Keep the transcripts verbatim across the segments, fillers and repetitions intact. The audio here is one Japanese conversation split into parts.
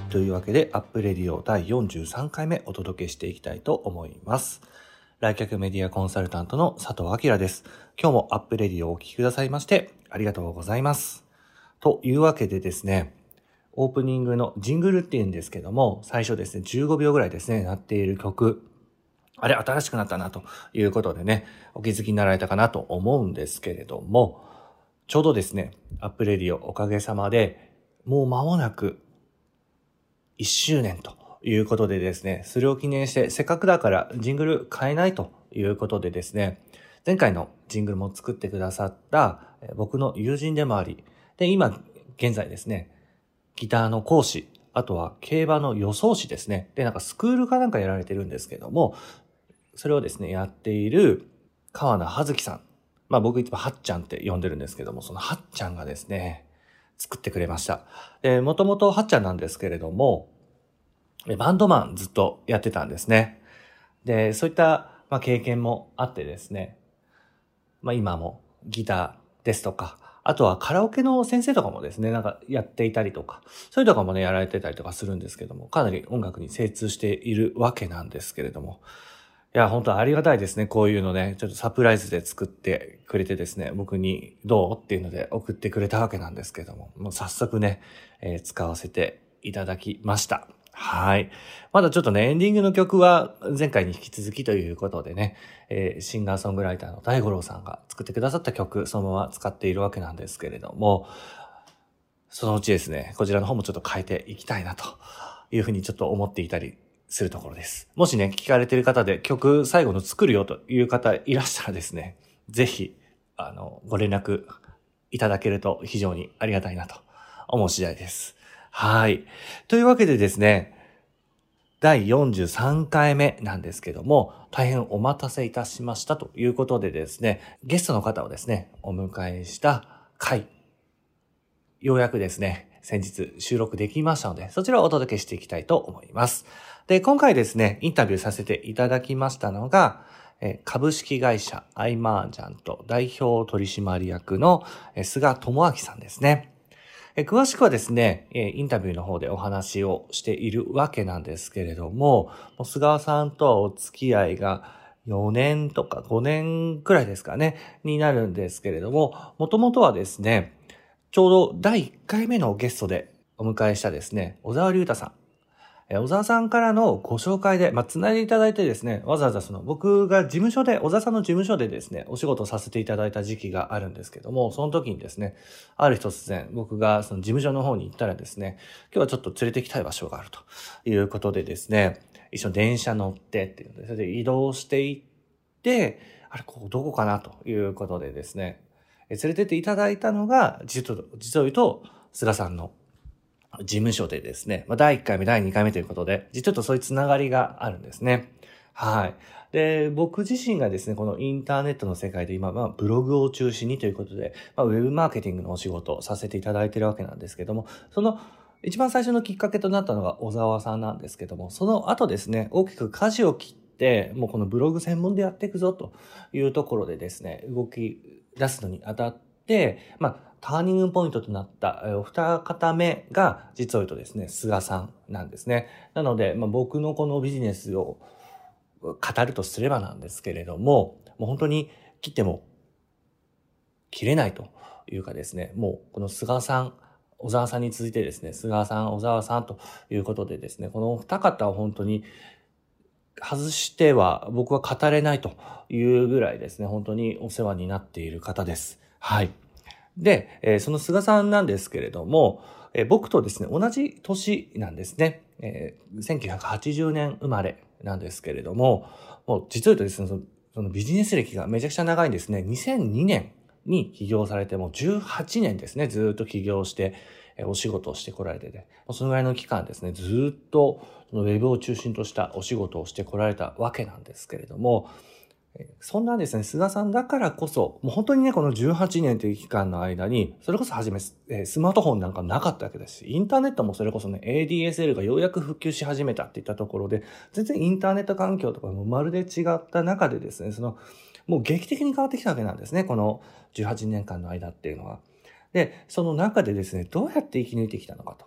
というわけで、アップレディオだいよんじゅうさんかいめお届けしていきたいと思います。来客メディアコンサルタントの佐藤明です。今日もアップレディオをお聞きくださいましてありがとうございます。というわけでですね、オープニングのジングルっていうんですけども、最初ですね、じゅうごびょうぐらいですね、鳴っている曲、あれ、新しくなったなということでね、お気づきになられたかなと思うんですけれども、ちょうどですね、アップレディオおかげさまで、もう間もなくいっしゅうねんということでですね、それを記念してせっかくだからジングル変えないということでですね、前回のジングルも作ってくださった僕の友人でもあり、で、今現在ですね、ギターの講師、あとは競馬の予想士ですね。で、なんかスクールかなんかやられてるんですけども、それをですね、やっている川名葉月さん。まあ僕いつもはっちゃんって呼んでるんですけども、そのはっちゃんがですね、作ってくれました。で、もともとはっちゃんなんですけれども、バンドマンずっとやってたんですね。で、そういった、まあ、経験もあってですね、まあ今もギターですとか、あとはカラオケの先生とかもですね、なんかやっていたりとか、そういうとかもね、やられてたりとかするんですけども、かなり音楽に精通しているわけなんですけれども、いや、本当ありがたいですね。こういうのね、ちょっとサプライズで作ってくれてですね、僕にどうっていうので送ってくれたわけなんですけども、もう早速ね、えー使わせていただきました。はい。まだちょっとね、エンディングの曲は前回に引き続きということでね、えーシンガーソングライターの大五郎さんが作ってくださった曲、そのまま使っているわけなんですけれども、そのうちですね、こちらの方もちょっと変えていきたいなというふうにちょっと思っていたりするところです。もしね、聞かれている方で曲最後の作るよという方いらしたらですね、ぜひ、あの、ご連絡いただけると非常にありがたいなと思う次第です。はい。というわけでですね、だいよんじゅうさんかいめなんですけども、大変お待たせいたしましたということでですね、ゲストの方をですね、お迎えした回、ようやくですね、先日収録できましたので、そちらをお届けしていきたいと思います。で、今回ですね、インタビューさせていただきましたのが、え株式会社アイマージャント代表取締役のえ菅智明さんですね。え詳しくはですね、えインタビューの方でお話をしているわけなんですけれども、もう菅さんとはお付き合いがよねんとかごねんくらいですかね、になるんですけれども、もともとはですね、ちょうどだいいっかいめのゲストでお迎えしたですね、小沢隆太さん。え小沢さんからのご紹介で、まあ、つないでいただいてですね、わざわざその僕が事務所で、小沢さんの事務所でですね、お仕事させていただいた時期があるんですけども、その時にですね、ある日突然僕がその事務所の方に行ったらですね、今日はちょっと連れて行きたい場所があるということでですね、一緒に電車乗ってっていうので、それで移動していって、あれ、ここどこかなということでですね、連れてっていただいたのが、実を実を言うと、菅さんの事務所でですね、まあ、だいいっかいめ、だいにかいめということで、実はとそういうつながりがあるんですね。はい。で、僕自身がですね、このインターネットの世界で今、まあ、ブログを中心にということで、まあ、ウェブマーケティングのお仕事をさせていただいているわけなんですけども、その一番最初のきっかけとなったのが小沢さんなんですけども、その後ですね、大きく舵を切って、もうこのブログ専門でやっていくぞというところでですね、動き出すのにあたって、まあ、ターニングポイントとなったお二方目が実を言うとですね、菅さんなんですね。なので、まあ、僕のこのビジネスを語るとすればなんですけれども、もう本当に切っても切れないというかですね、もうこの菅さん、小沢さんに続いてですね、菅さん、小沢さんということでですね、このお二方を本当に外しては僕は語れないというぐらいですね、本当にお世話になっている方です。はい。で、えーその菅さんなんですけれども、えー僕とですね、同じ年なんですね。えーせんきゅうひゃくはちじゅうねん生まれなんですけれども、もう実を言うとですね、そのそのビジネス歴がめちゃくちゃ長いんですね。にせんにねんに起業されてもうじゅうはちねんですね、ずっと起業して、えーお仕事をしてこられてて、もうそのぐらいの期間ですね、ずっとそのウェブを中心としたお仕事をしてこられたわけなんですけれども、そんなですね、菅さんだからこそ、もう本当にね、このじゅうはちねんという期間の間に、それこそ初め、えースマートフォンなんかなかったわけですし、インターネットもそれこそね、エーディーエスエル がようやく復旧し始めたっていったところで、全然インターネット環境とかもまるで違った中でですね、その、もう劇的に変わってきたわけなんですね、このじゅうはちねんかんの間っていうのは。で、その中でですね、どうやって生き抜いてきたのかと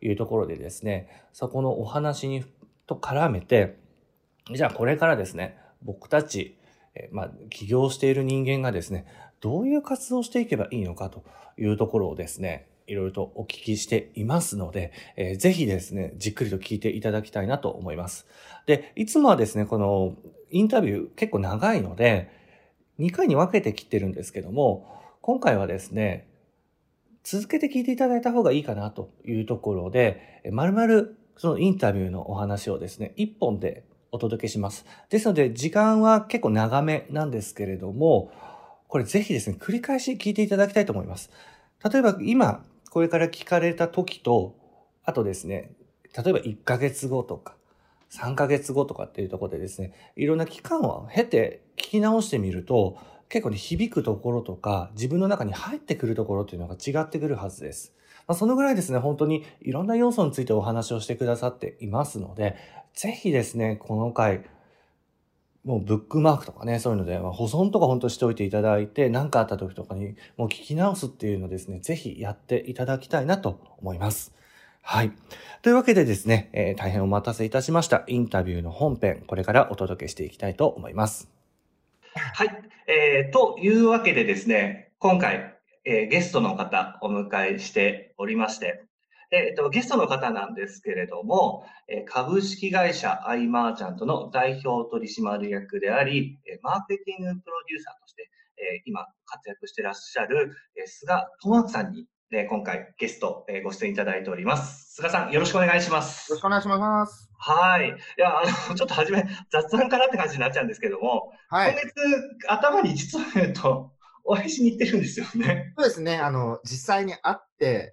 いうところでですね、そこのお話にと絡めて、じゃあこれからですね、僕たち、えーまあ、起業している人間がですね、どういう活動をしていけばいいのかというところをですね、いろいろとお聞きしていますので、えーぜひですね、じっくりと聞いていただきたいなと思います。で、いつもはですね、このインタビュー結構長いので、にかいに分けて切ってるんですけども、今回はですね、続けて聞いていただいた方がいいかなというところで、えまるまるそのインタビューのお話をですね、いっぽんでお届けします。ですので、時間は結構長めなんですけれども、これぜひですね、繰り返し聞いていただきたいと思います。例えば今、これから聞かれた時と、あとですね、例えばいっかげつごとか、さんかげつごとかっていうところでですね、いろんな期間を経て聞き直してみると、結構ね、響くところとか、自分の中に入ってくるところっていうのが違ってくるはずです。まあ、そのぐらいですね、本当にいろんな要素についてお話をしてくださっていますので、ぜひですね、この回、もうブックマークとかね、そういうので、まあ、保存とか本当しておいていただいて、何かあった時とかにもう聞き直すっていうのをですね、ぜひやっていただきたいなと思います。はい。というわけでですね、えー大変お待たせいたしました。インタビューの本編、これからお届けしていきたいと思います。はい。えー、というわけでですね、今回、えーゲストの方お迎えしておりまして、でえっと、ゲストの方なんですけれども、えー株式会社アイマーチャントの代表取締役であり、えーマーケティングプロデューサーとして、えー今活躍していらっしゃる、えー菅智明さんに、ね、今回ゲスト、えーご出演いただいております。菅さん、よろしくお願いしまよろしくす。 お願いします。 はい。いや、あの、ちょっと初め、雑談からって感じになっちゃうんですけども、 はい。 今月頭に実は言うと、お会いしに行ってるんですよね。 そうですね、あの、実際に会って、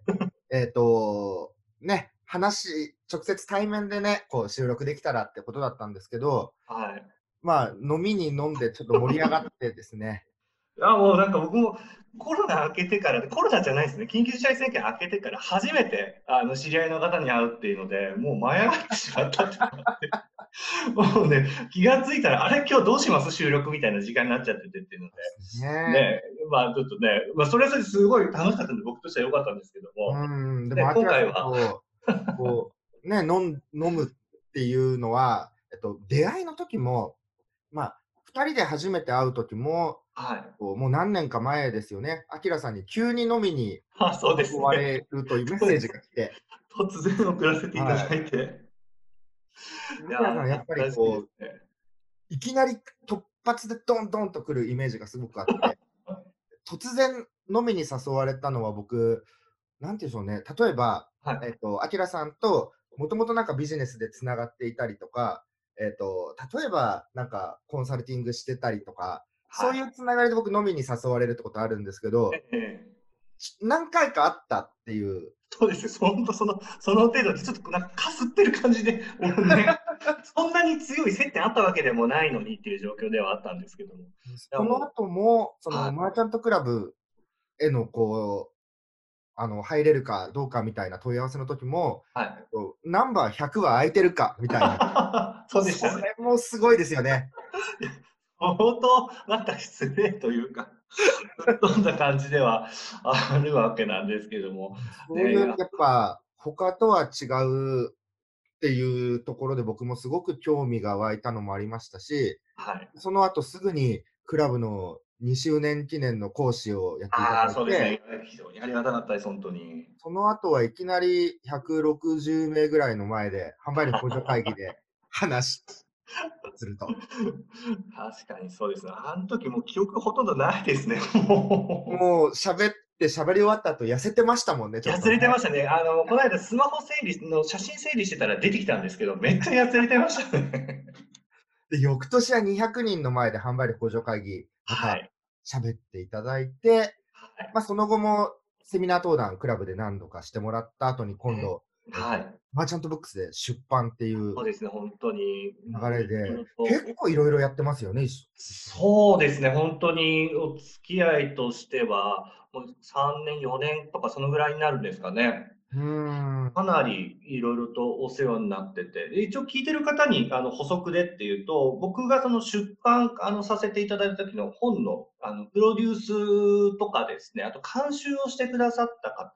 えっと、ね、話直接対面でね、こう収録できたらってことだったんですけど、 はい。 まあ、飲みに飲んでちょっと盛り上がってですね。 あ、もうなんか僕もコロナ明けてから、コロナじゃないですね。緊急事態宣言明けてから初めて、あの、知り合いの方に会うっていうので、もう舞い上がってしまったっていうのがあって、もうね、気がついたら、あれ今日どうします収録みたいな時間になっちゃっててっていうので、 ね。 ね、まあちょっとね、まあそれはそれですごい楽しかったんで僕としては良かったんですけどうも、 ん、でね、 も、アキラさん今回は、 と、こう、ね、飲ん飲むっていうのは、えっと、出会いの時も、まあ、ふたりで初めて会う時も、 はい。 こう、もう何年か前ですよね。アキラさんに急に飲みにあ、そうで誘わすね。 れるというメッセージそうです。 が来て、 突然送らせていたはい。 だいて、いアキラさやー、 んやっぱり懐かしいでこう、 すね。 いきなり突発でドンドンと来るイメージがすごくあって、突然飲みに誘われたのは僕、なんて言うんでしょうね、例えば、 はい。 えっと、アキラさんともともとなんかビジネスでつながっていたりとか、えっと、例えばなんかコンサルティングしてたりとか、そういはい。 うつながりで僕飲みに誘われるってことあるんですけど、 ええ。 ち何回かあったっていう。 そうです。ほんとそのその程度でちょっとなんかかすってる感じで、俺ね、そんなに強い接点あったわけでもないのにっていう状況ではあったんですけども。いやもうその後も、そのはい、 マーチャントクラブへのこう、あの、入れるかどうかみたいな問い合わせの時も、 はい。 こうナンバーひゃくは空いてるかみたいな。 そうでしそたね。 れもすごいですよね。 相当なんか失礼というか、そんな感じではあるわけなんですけども。ね、いや、 そういうやっぱ、他とは違うっていうところで僕もすごく興味が湧いたのもありましたし、 はい。 その後すぐにクラブのにしゅうねん記念の講師をやっていたああ、 だいて、 そうですね。非常にありがたかったです、ほんとに。 その後はいきなりひゃくろくじゅう名ぐらいの前で、販売力向上会議で話すると。 確かにそうですね。あん時もう記憶ほとんどないですね、もう。 もう喋って喋り終わった後痩せてましたもんね、ちょっやつとね。 れてましたね。あの、この間スマホ整理の写真整理してたら出てきたんですけど、めっちゃやつれてましたね。 で、翌年はにひゃくにんの前で販売力向上会議、またはい。 喋っていただいて、 はい。 まあ、その後もセミナー登壇、クラブで何度かしてもらった後に今度、えっと、 はい。 マーチャントブックスで出版っていうそうですね、本当に、 流もういろいれで、 ろと結構いろいろやってますよね、いし一緒に。 そうですね、本当にお付き合いとしては、もうさんねん、よねんとかそのぐらいになるんですかね。 うーん。 かなりいろいろとお世話になってて、一応聞いてる方にあの補足でっていうと、僕がその出版あのさせていただいた時の本のあのプロデュースとかですね、あと監修をしてくださった方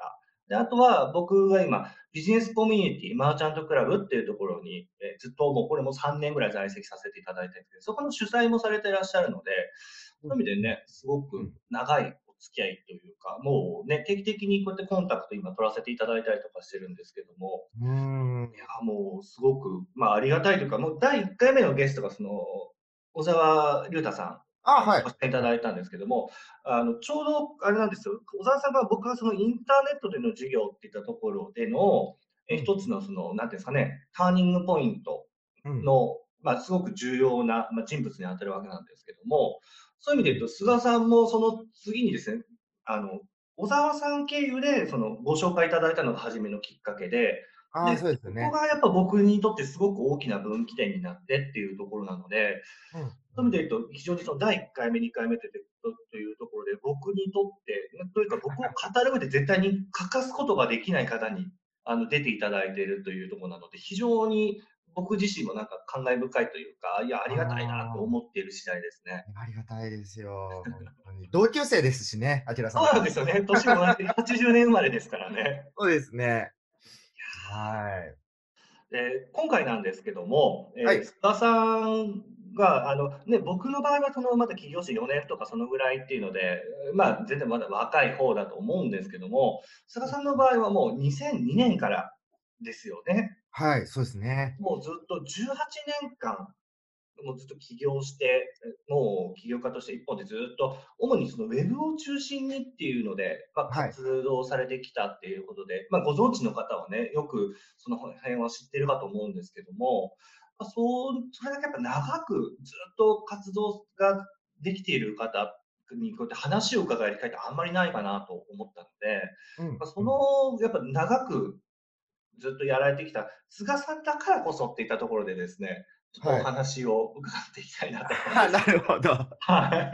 で、あとは僕が今、ビジネスコミュニティ、マーチャントクラブっていうところに、え、ずっともうこれもさんねんぐらい在籍させていただいてて、そこの主催もされていらっしゃるので、 うん、 そういう意味でうん、 ね、すごくうん。 長いお付き合いというか、もうね、定期的にこうやってコンタクト今取らせていただいたりとかしてるんですけども、 うーん。 いや、もうすごく、まあ、ありがたいというか、もうだいいっかいめのゲストがその、小沢隆太さん、 あ、 あの、 はい。 ご出演いたはい。 だいたんですけども、あの、ちょうどあれなんですよ、小沢さんが僕がそのインターネットでの授業っていったところでの、え、 うん、 一つのその、なんていうんですかね、ターニングポイントうん、 の、まあ、すごく重要な、まあ、人物に当たるわけなんですけども、そういう意味でうん。 言うと、菅さんもその次にですね、あの、小沢さん経由でそのご紹介いただいたのが初めのきっかけで、 ああ、 で、 そうですよね。 ここがやっぱ僕にとってすごく大きな分岐点になってっていうところなので、 うん、うん。 そういう意味で言うと、非常にそのだいいっかいめ、にかいめというとというところで、僕にとって、なというか僕を語る上で絶対に欠かすことができない方に、あの、出ていただいているというところなので、非常に僕自身もなんか感慨深いというか、いや、ありがたいなとあ思っている次第ですね。 あ、ありがたいですよ、ほんとに。同級生ですしね、あきらさそうんと。 なんですよね。年も同じはちじゅうねん生まれですからね。 そうですね。はい。 で、今回なんですけども、えー、 はい。 菅さんが、あの、ね、僕の場合はそのまだ起業してよねんとかそのぐらいっていうので、まあ、全然まだ若い方だと思うんですけども、菅うん。 さんの場合はもうにせんにねんからですよね。 はい、そうですね。 もうずっとじゅうはちねんかんもうずっと起業して、もう起業家として一本でずっと、主にそのウェブを中心にっていうので、まあ、 はい。 活動されてきたっていうことで、まあ、ご存知の方はね、よくその辺は知ってるかと思うんですけども、まあ、そう、それだけやっぱ長くずっと活動ができている方にこうやって話を伺える機会ってあんまりないかなと思ったので、 うん、 まあ、そうん。 のやっぱ長くずっとやられてきた菅さんだからこそっていったところでですね、ちょっとおはい。 話を伺っていきたいなと思うんあ、 ですけど。 なるほど。 はい。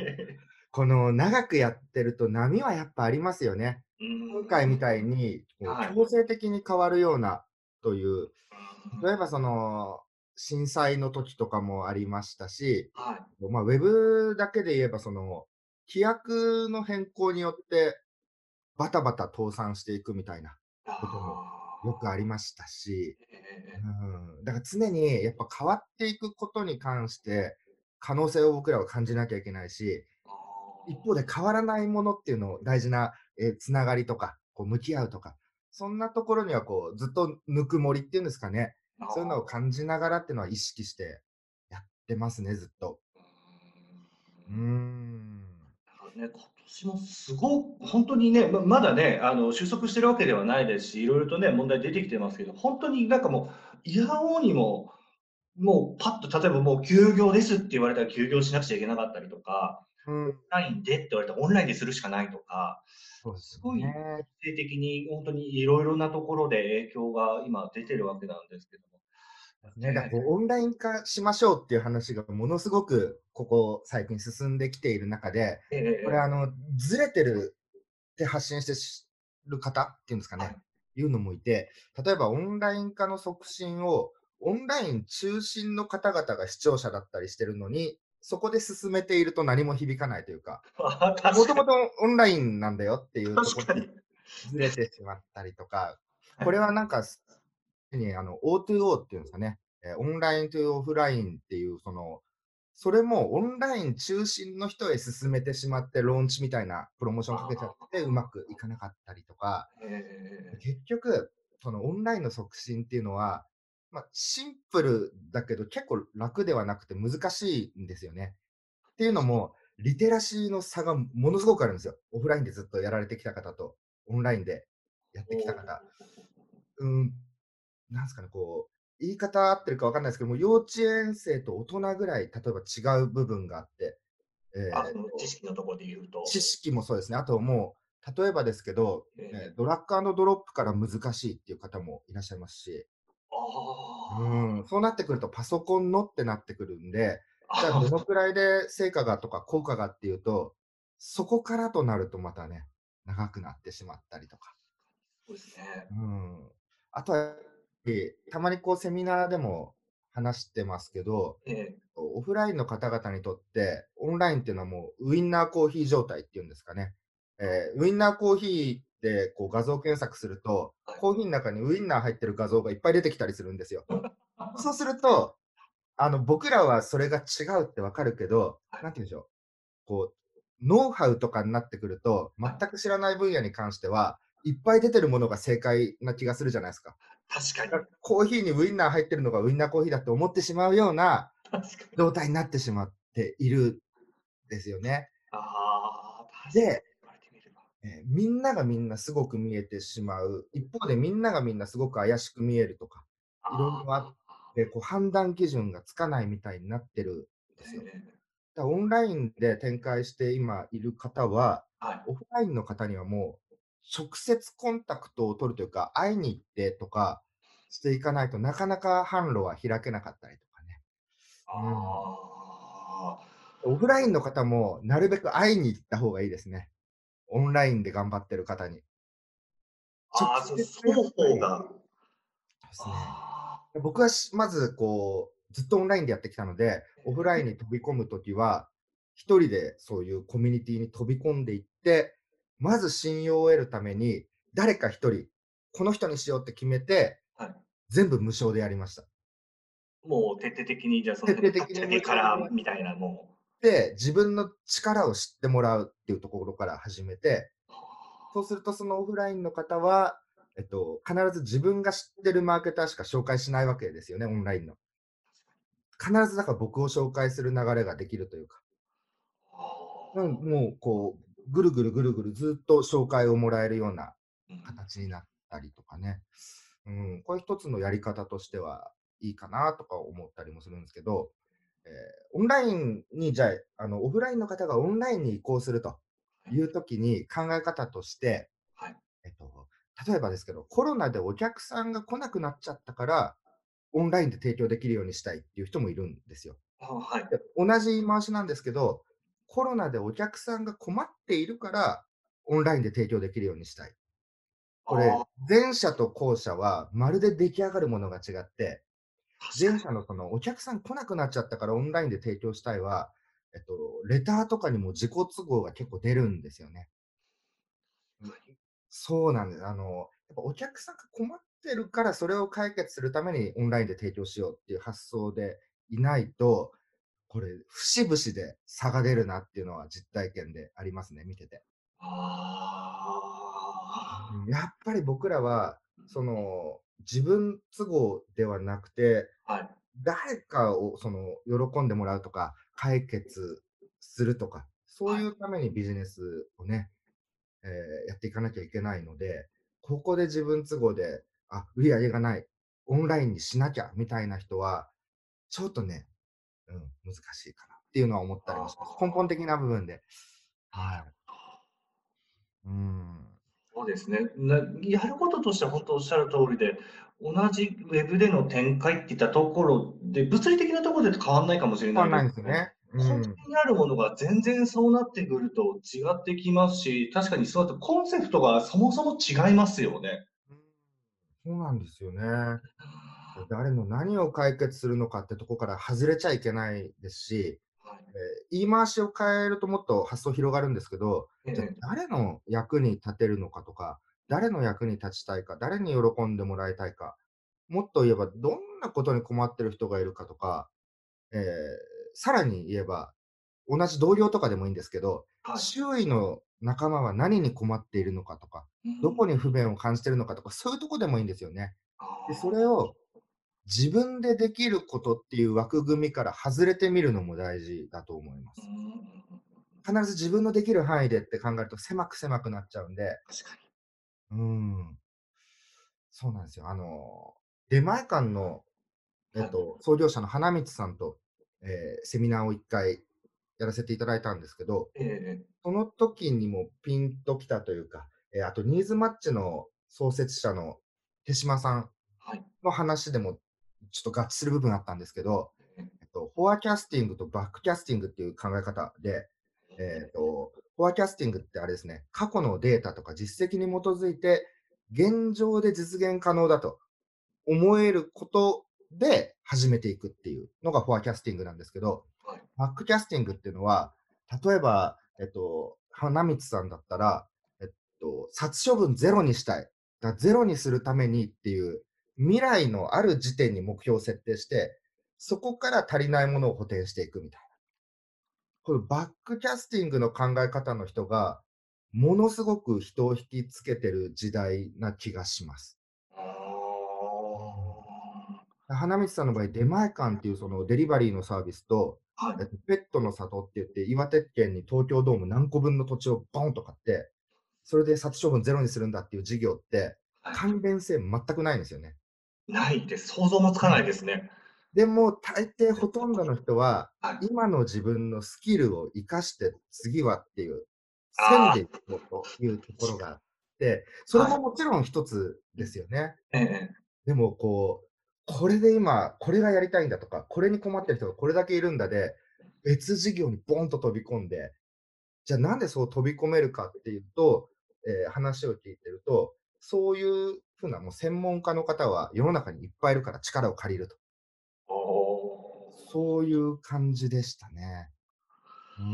この長くやってると波はやっぱありますよね。 うーん。 今回みたいに、こうはい。 強制的に変わるようなという、 うーん。 例えばその、震災の時とかもありましたし、 はい。 まあ、ウェブだけで言えばその、規約の変更によってバタバタ倒産していくみたいなあこともよくありあ。 ましたし、 ええええ。 うん、だから常にやっぱ変わっていくことに関して、可能性を僕らは感じなきゃいけないし、 ああ。 一方で変わらないものっていうのを大事な、え、つながりとか、こう向き合うとか、そんなところにはこうずっとぬくもりっていうんですかね、 あそういうのをあ。 感じながらっていうのは意識してやってますね、ずっと。 うーうーん。 ん。 ね、今年もすごく本当にね、ままだね、あの、収束してるわけではないですし、色々とね、問題出てきてますけど、本当になんかもう、いやおうにも、もうパッと例えばもう休業ですって言われたら休業しなくちゃいけなかったりとか、 うん、 オンラインでって言われたらオンラインでするしかないとか、 そうですすごいね。 決定的に本当にいろいろなところで影響が今出てるわけなんですけども。 ね、だからね、 こうオンライン化しましょうっていう話がものすごくここ最近進んできている中で、 ええええええ。 これあの、ずれてるって発信してしる方っていうんですかね、 はい。 いうのもいて、例えばオンライン化の促進を、オンライン中心の方々が視聴者だったりしてるのに、そこで進めていると何も響かないというか、 ああ、確かに、 もともとオンラインなんだよっていうところに確かに。 ずれてしまったりとか、これはい。 はなんか、すにあの、オーツーオー っていうんですかね、え、オンライントゥオフラインっていうその、それもオンライン中心の人へ進めてしまって、ローンチみたいなプロモーションかけちゃって、うまくいかなかったりとか、 ええええええ。 結局、そのオンラインの促進っていうのは、ま、シンプルだけど結構楽ではなくて難しいんですよね。っていうのも、リテラシーの差がものすごくあるんですよ。オフラインでずっとやられてきた方と、オンラインでやってきた方。うーん、なんすかね、こう、言い方合ってるかわかんないすけども、幼稚園生と大人ぐらい、例えば違う部分があって、えあ、そえの知識のところで言うと。 知識もそうですね。あともう、例えばですけど、ええ、 ええ。 ドラッグアンドドロップから難しいっていう方もいらっしゃいますし、うあーん、そうなってくるとパソコンのってなってくるんで、じゃあどのあ。 くらいで成果がとか効果がっていうと、そこからとなるとまたね、長くなってしまったりとか。 そうですね。 うん。あとは、え、たまにこうセミナーでも話してますけど、 ええ。 オフラインの方々にとって、オンラインっていうのはもうウインナーコーヒー状態っていうんですかね。えーウインナーコーヒでこう画像検索すると、 はい。 コーヒーの中にウインナー入ってる画像がいっぱい出てきたりするんですよ。そうすると、あの、僕らはそれが違うってわかるけど、 はい。 なんて言うんでしょう、こう、ノウハウとかになってくると、全はい。 く知らない分野に関しては、いっぱい出てるものが正解な気がするじゃないですか。だ、 確かに。 コーヒーにウインナー入ってるのがウインナーコーヒーだって思ってしまうような確かに。 状態になってしまっているですよね。 ああ、確かにで、 言われてみれば。 え、みんながみんなすごく見えてしまう、一方でみんながみんなすごく怪しく見えるとか、いろいあろあって、こう判断基準がつかないみたいになってるんであ、 すよ。 ええ。 だ、オンラインで展開して今いる方は、 はい。 オフラインの方にはもう、直接コンタクトを取るというか、会いに行ってとかしていかないとなかなか販路は開けなかったりとかね。うん。 ああ。 オフラインの方もなるべく会いに行った方がいいですね。オンラインで頑張ってる方に。直ああ、そ接やっ双ぱり方が。 ですね。 ああ。 僕はしまずこう、ずっとオンラインでやってきたので、オフラインええ。 に飛び込むときは、一人でそういうコミュニティに飛び込んでいって、まず信用を得るために、誰か一人、この人にしようって決めて、 はい。 全部無償でやりました。 もう徹底的にじゃあその徹底辺の立ち上的に無償げからでやっみたいなもう。 て、自分の力を知ってもらうっていうところから始めて、 はあ。 そうするとそのオフラインの方は、えっと、必ず自分が知ってるマーケターしか紹介しないわけですよね、オンラインの。必ずだから僕を紹介する流れができるというか。 はうん、 あ。 もうこう、ぐるぐるぐるぐるずっと紹介をもらえるようなうん。 形になったりとかね。うん、これ一つのやり方としてはいいかなとか思ったりもするんですけど、えーオンラインにじゃあ、あの、オフラインの方がオンラインに移行するとはい。 いう時に考え方として、 はい。 えっと、例えばですけど、コロナでお客さんが来なくなっちゃったから、オンラインで提供できるようにしたいっていう人もいるんですよ。 ああ、はい。 で、同じ言い回しなんですけど、コロナでお客さんが困っているから、オンラインで提供できるようにしたい。これ、 ああ、 前者と後者はまるで出来上がるものが違って、前確かに。 者のそのお客さん来なくなっちゃったからオンラインで提供したいは、えっと、レターとかにも自己都合が結構出るんですよね。うん、 はい。 そうなんです。あの、やっぱお客さんが困ってるから、それを解決するためにオンラインで提供しようっていう発想でいないと、これ、節々で差が出るなっていうのは実体験でありますね、見てて。 あうん、やっぱり僕らは、その、自分都合ではなくて、 あ、はい。 誰かをその、喜んでもらうとか、解決するとか、そうはい。 いうためにビジネスをね、えーやっていかなきゃいけないので、ここで自分都合で、あ、売り上げがない、オンラインにしなきゃみたいな人は、ちょっとね、うん、難しいかなっていうのは思ったりもあします。根本的な部分で。 あ、なるはい。 ほど。 うん。 そうですね。なやることとしては本当おっしゃる通りで、同じウェブでの展開っていったところで、物理的なところで変わんないかもしれない変わんないですけど、 んですよね。う根ん。 底にあるものが全然そうなってくると違ってきますし、確かにそうだとコンセプトがそもそも違いますよね。 うん、そうなんですよね。誰の何を解決するのかってとこから外れちゃいけないですし、 はい。 えー言い回しを変えるともっと発想広がるんですけど、じゃ、 ええ。 誰の役に立てるのかとか、誰の役に立ちたいか、誰に喜んでもらいたいか、もっと言えばどんなことに困ってる人がいるかとか、えーさらに言えば、同じ同僚とかでもいいんですけど、 はい。 周囲の仲間は何に困っているのかとか、 うん。 どこに不便を感じているのかとか、そういうとこでもいいんですよね。 あで、それあ。 を自分でできることっていう枠組みから外れてみるのも大事だと思いまうーす。 ん。 必ず自分のできる範囲でって考えると狭く狭くなっちゃうんで、 確かに。 うーん、そうなんですよ。あの、出前館の、えはい。 っと、創業者の花光さんと、えーセミナーをいっかいやらせていただいたんですけど、 ええええ。 その時にもピンときたというか、えーあとニーズマッチの創設者の手島さんはい。 の話でもちょっと合致する部分あったんですけど、 ええ。 えっと、フォアキャスティングとバックキャスティングっていう考え方で、えっええ。 と、フォアキャスティングってあれですね、過去のデータとか実績に基づいて、現状で実現可能だと思えることで始めていくっていうのがフォアキャスティングなんですけど、 はい。 バックキャスティングっていうのは、例えば、えっと、花光さんだったら、えっと、殺処分ゼロにしたい。だゼロにするためにっていう、未来のある時点に目標を設定して、そこから足りないものを補填していくみたいな。これバックキャスティングの考え方の人が、ものすごく人を引きつけてる時代な気がします。 あ花道さんの場合、出前館っていうそのデリバリーのサービスと、 あ、はい。 えっと、ペットの里って言って、岩手県に東京ドーム何個分の土地をボンと買って、それで殺処分ゼロにするんだっていう事業って、 はい。 関連性全くないんですよね。 ないです。想像もつかないですね。 でも、大抵ほとんどの人は、 はい。 今の自分のスキルを活かして、次はっていう、線ああ、 でいこうというところがあって、それはい。 ももちろん一つですよね。 えええ。 でもこう、これで今、これがやりたいんだとか、これに困ってる人がこれだけいるんだで、別事業にボンと飛び込んで、じゃあなんでそう飛び込めるかっていうと、えー話を聞いてると、そういうふうなもう専門家の方は世の中にいっぱいいるから力を借りると。 おお。 そういう感じでしたね。うん。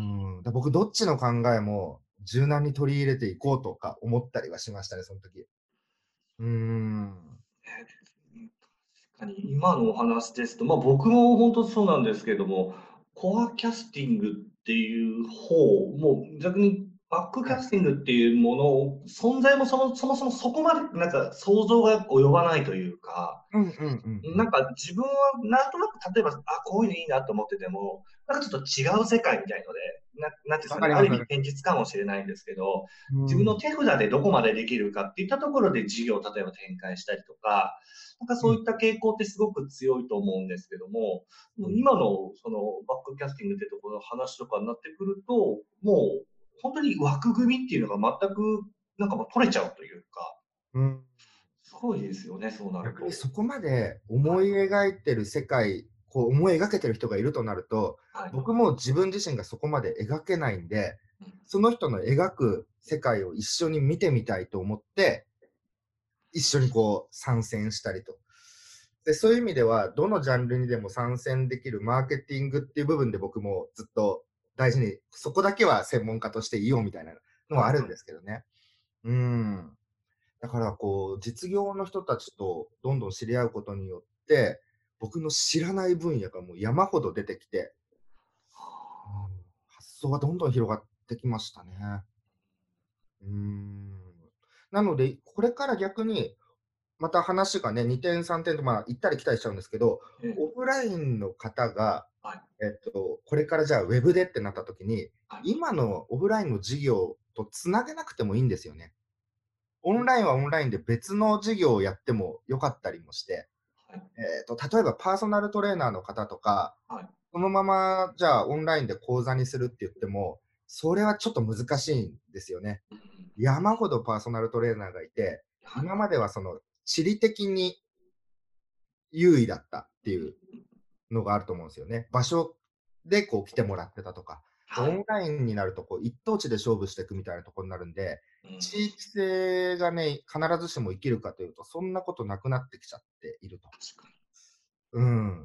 だ僕どっちの考えも柔軟に取り入れていこうとか思ったりはしましたね、その時。うーん。 うん、確かに今のお話ですと、まあ、僕も本当そうなんですけども、コアキャスティングっていう方、もう逆にバックキはい。 ャスティングっていうものを、存在もそもそもそもそこまでなんか想像が及ばないというか、 うんうんうんうん。 なんか自分はなんとなく例えば、あ、こういうのいいなと思ってても、なんかちょっと違う世界みたいので、ななんていうんですかね、 わかります、わかりある意味現実かもしれないんですけど、自分のうん。 手札でどこまでできるかっていったところで事業を例えば展開したりとか、なんかうん。 そういった傾向ってすごく強いと思うんですけども、もううん。 今のそのバックキャスティングってところの話とかになってくると、もう本当に枠組みっていうのが全くなんかもう取れちゃうというか、 うん。 すごいですよね、そうなると。 逆にそこまで思はい、 い描いてる世界、こう思い描けてる人がいるとなると、 はい。 僕も自分自身がそこまで描けないんで、 うん、 その人の描く世界を一緒に見てみたいと思って、一緒にこう参戦したりと。で、そういう意味では、どのジャンルにでも参戦できるマーケティングっていう部分で僕もずっと大事に、そこだけは専門家としていようみたいなのははい。 あるんですけどね。うーん。だからこう、実業の人たちとどんどん知り合うことによって、僕の知らない分野がもう山ほど出てきて、うん、発想がどんどん広がってきましたね。うーん。なので、これから逆に、また話がね、にてんさんてんと、まあ、行ったり来たりしちゃうんですけど、 ええ、 オフラインの方が、 はい、 えっと、これからじゃあウェブでってなった時に、 はい。 今のオフラインの事業とつなげなくてもいいんですよね。オンラインはオンラインで別の事業をやっても良かったりもして、 はい、 えっと、例えばパーソナルトレーナーの方とか、 はい。 そのままじゃあオンラインで講座にするって言っても、それはちょっと難しいんですよね。 うんうん。 山ほどパーソナルトレーナーがいて、 はい。 今まではその地理的に優位だったっていうのがあると思うんですよね。場所でこう来てもらってたとか。で、オはい。 ンラインになるとこう一等地で勝負していくみたいなところになるんで、 うん、 地域性がね、必ずしも生きるかというと、そんなことなくなってきちゃっていると。 確かに。 うん。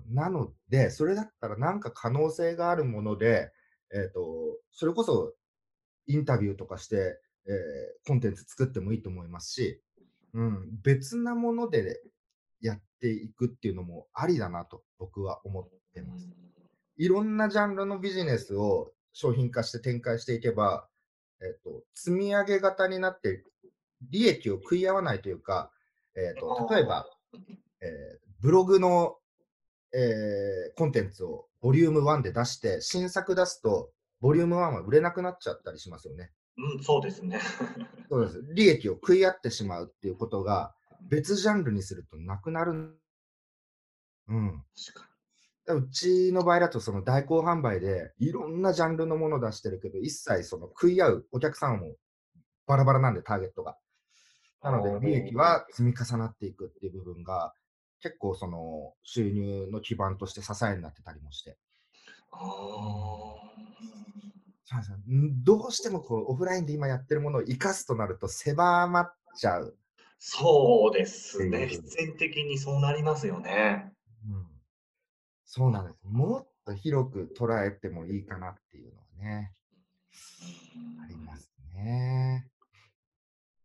なので、それだったらなんか可能性があるもので、えっと、それこそインタビューとかして、えーコンテンツ作ってもいいと思いますし、うん、別なものでやっていくっていうのもありだなと僕は思ってます。 うん。 いろんなジャンルのビジネスを商品化して展開していけば、えっと、積み上げ型になって利益を食い合わないというか、えっと、 あ例えば、 あ。 えーブログの、えーコンテンツをボリュームワンで出して、新作出すと、ボリュームワンは売れなくなっちゃったりしますよね。 うん、そうですね。 そうです。利益を食い合ってしまうっていうことが、別ジャンルにするとなくなる。うん。 確かうちの場合だと、その代行販売で、いろんなジャンルのものを出してるけど、一切その食い合うお客さんもバラバラなんで、ターゲットが。 に。あなので、利益あ。 は積み重なっていくっていう部分が、結構その収入の基盤として支えになってたりもして。 あうん。 あ。 そうなんですよ。ん、どうしてもこうオフラインで今やってるものを活かすとなると狭まっちゃうそうでっていすね。必う。 然的にそうなりますよね。 うん。そうなんです。もっと広く捉えてもいいかなっていうのはね、 うありまん。 すね。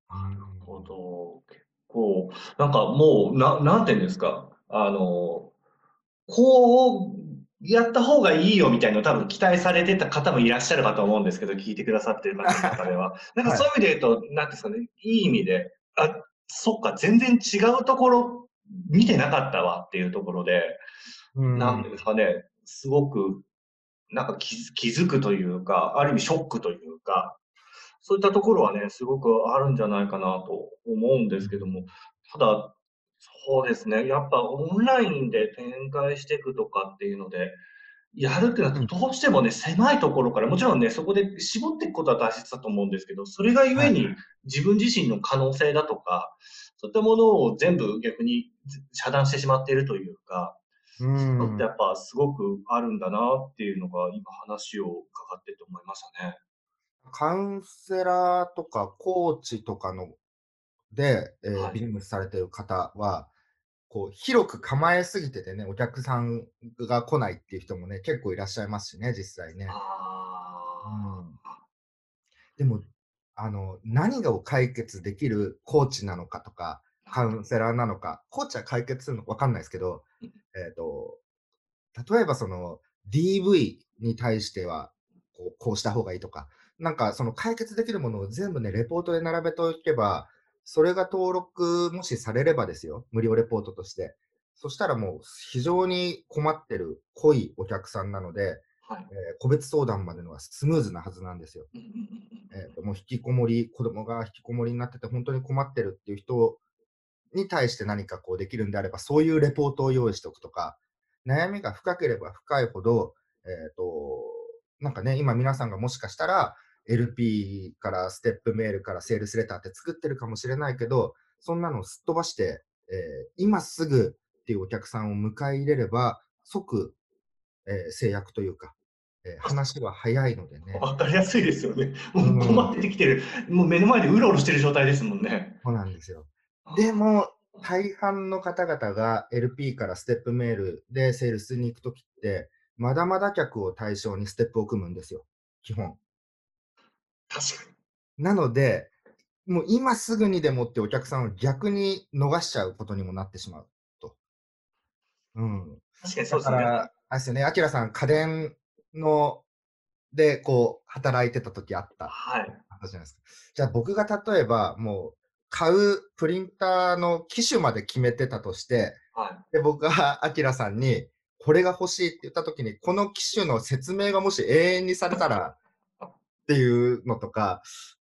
うなるほん。 ど。結構、なんかもう、ななんて言うんですか、あの、こうやった方がいいよみたいなのを多分期待されてた方もいらっしゃるかと思うんですけど、聞いてくださってる方の中では。なんかはい。 そういう意味で言うと、なんていうんですかね、いい意味で、あ、そっか、全然違うところ見てなかったわっていうところで、 うん。 なんていうんですかね、すごくなんか気づ気づくというか、ある意味ショックというか、そういったところはね、すごくあるんじゃないかなと思うんですけども、ただ、そうですね、やっぱオンラインで展開していくとかっていうので、やるってなるうん。 とどうしてもね、狭いところから、もちろんね、そこで絞っていくことは大切だと思うんですけど、それがゆはい。 えに自分自身の可能性だとか、そういったものを全部逆にず遮断してしまっているというか、 うそういうのってん。 やっぱすごくあるんだなっていうのが、今話を伺ってて思いましたね。 カウンセラーとかコーチとかので、えーはい。 ビジネスされてる方は、こう広く構えすぎててね、お客さんが来ないっていう人もね、結構いらっしゃいますしね、実際ね。うあん。でも、あの、何がを解決できるコーチなのかとか、 あ、はい。 カウンセラーなのか、コーチは解決するのか分かんないですけど、 うん、 えっと、例えばその ディーブイ に対しては、こうこうした方がいいとか、なんかその解決できるものを全部ね、レポートで並べておけば、それが登録もしされればですよ、無料レポートとして。そしたらもう非常に困ってる濃いお客さんなので、 はい。 えー個別相談までのはスムーズなはずなんですよ。 うんうんうんうんうんうん。 えっと、もう引きこもり子供が引きこもりになってて本当に困ってるっていう人に対して何かこうできるんであれば、そういうレポートを用意しておくとか、悩みが深ければ深いほど、えっと、なんかね、今皆さんがもしかしたら、エルピー からステップメールからセールスレターって作ってるかもしれないけど、そんなのをすっ飛ばして、えー今すぐっていうお客さんを迎え入れれば、即、えー制約というか、えー話は早いのでね。 分かりやすいですよね。もうう困ん。 ってきてる、もう目の前でうろうろしてる状態ですもんね。 そうなんですよ。であも、大半の方々が エルピー からステップメールでセールスに行くときって、まだまだ客を対象にステップを組むんですよ、基本。 あ、確かに。 なので、もう今すぐにでもってお客さんを逆に逃しちゃうことにもなってしまうと。うん。 確かにそうですよね。 だから、あれですよね、アキラさん、家電ので、こう、働いてた時あった、 はい。 あったじゃないですか。じゃあ僕が例えば、もう、買うプリンターの機種まで決めてたとして、 はい。 で、僕がアキラさんに、これが欲しいって言った時に、この機種の説明がもし永遠にされたらっていうのとか、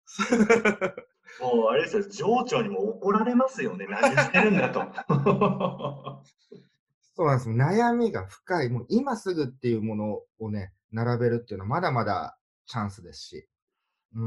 もうあれですよ、上長にも怒られますよね。何してるんだと。 そうなんです。悩みが深い、もう今すぐっていうものをね、並べるっていうのはまだまだチャンスですし。うん。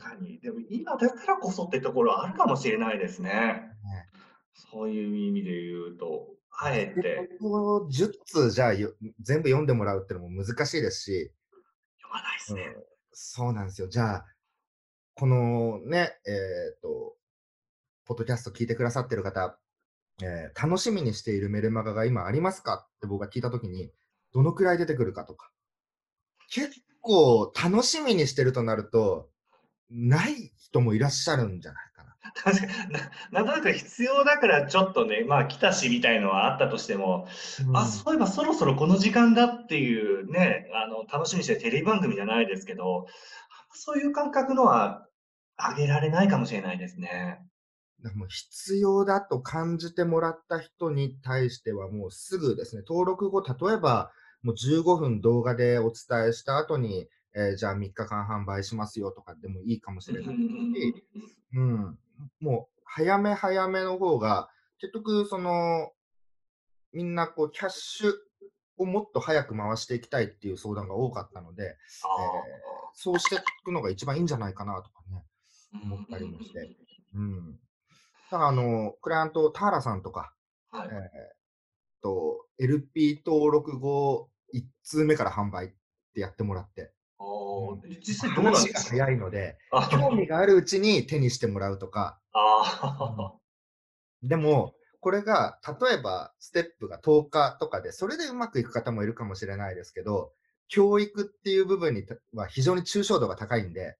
確かに。でも今だからこそってところはあるかもしれないですね。 ね。 そういう意味で言うと、あえで、 てここじゅっ通じゃあ、よ全部読んでもらうってのも難しいですし、 読まないですね。 うん、そうなんですよ。じゃあ、このね、えっと、ポッドキャスト聞いてくださってる方、えー楽しみにしているメルマガが今ありますかって僕が聞いたときに、どのくらい出てくるかとか。結構楽しみにしてるとなると、ない人もいらっしゃるんじゃないかな。 確かに、ななんとなく必要だからちょっとね、まあ、来たしみたいのはあったとしても、あ、 うん。 そういえばそろそろこの時間だっていうね、あの、楽しみにしてるテレビ番組じゃないですけど、そういう感覚のはあげられないかもしれないですね。 だからもう必要だと感じてもらった人に対してはもうすぐですね、登録後、例えばもうじゅうごふん動画でお伝えした後に、えーじゃあみっかかん販売しますよとかでもいいかもしれないし、うん、もう早め早めの方が、結局その、みんなこうキャッシュをもっと早く回していきたいっていう相談が多かったので、 あえーあ。 そうしていくのが一番いいんじゃないかなとかね、 うんうんうん思ったりもして。 うん。 うん。だからあの、クライアント、田原さんとか、えーはい。 と、エルピー 登録後、いち通目から販売ってやってもらって、 あうん、 あ、実際どうなん話がですか？ 早いので、興あ味があるうちに手にしてもらうとか、うん、 あ。 でも、これが例えばステップがとおかとかで、それでうまくいく方もいるかもしれないですけど、教育っていう部分にたは非常に抽象度が高いんで、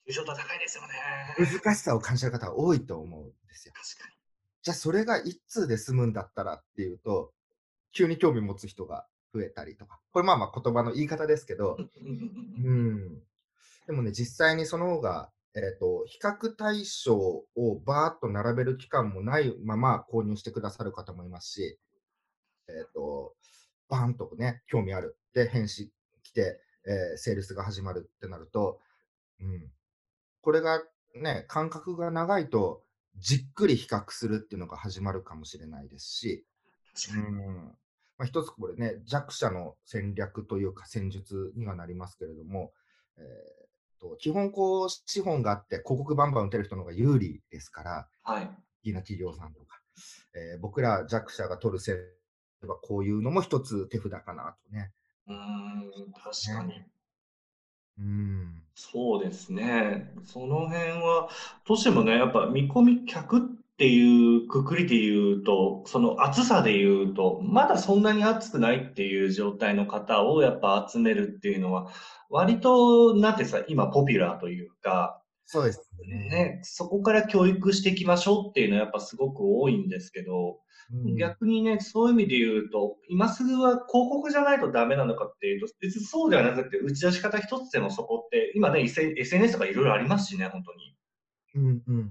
抽象度高いですよね。 難しさを感じる方が多いと思うんですよ。 確かじゃあそれが一通で済むんだったらっていうと、急に興味持つ人が増えたりとか、これまあまあ言葉の言い方ですけど、 に。うんうんうんうん。 うん。でもね、実際にその方が、えっと、比較対象をバーっと並べる期間もないまま購入してくださる方もいますし、えっと、バーンとね、興味ある。で、返信来て、えーセールスが始まるってなると、うん、これがね、間隔が長いと、じっくり比較するっていうのが始まるかもしれないですし、う確かに。 ん、まあ、一つこれね、弱者の戦略というか戦術にはなりますけれども、えーと、基本こう資本があって広告バンバン打てる人の方が有利ですから、 はい。 いいな企業さんとか、えー僕ら弱者が取る戦略はこういうのも一つ手札かなとね、 うーん、確かね。 に。 うん。 そうですね。その辺は、どうしてもね、やっぱ見込み客っていうくくりで言うと、その厚さで言うと、まだそんなに厚くないっていう状態の方をやっぱ集めるっていうのは、割と、なんていうんですか、今ポピュラーというか、 そうですね。 ね、そこから教育していきましょうっていうのはやっぱすごく多いんですけど、 うん。 逆にね、そういう意味で言うと、今すぐは広告じゃないとダメなのかっていうと、別にそうではなくて、打ち出し方一つでもそこって、今ね、エスエヌエス とかいろいろありますしね、本当に。 うんうんうん。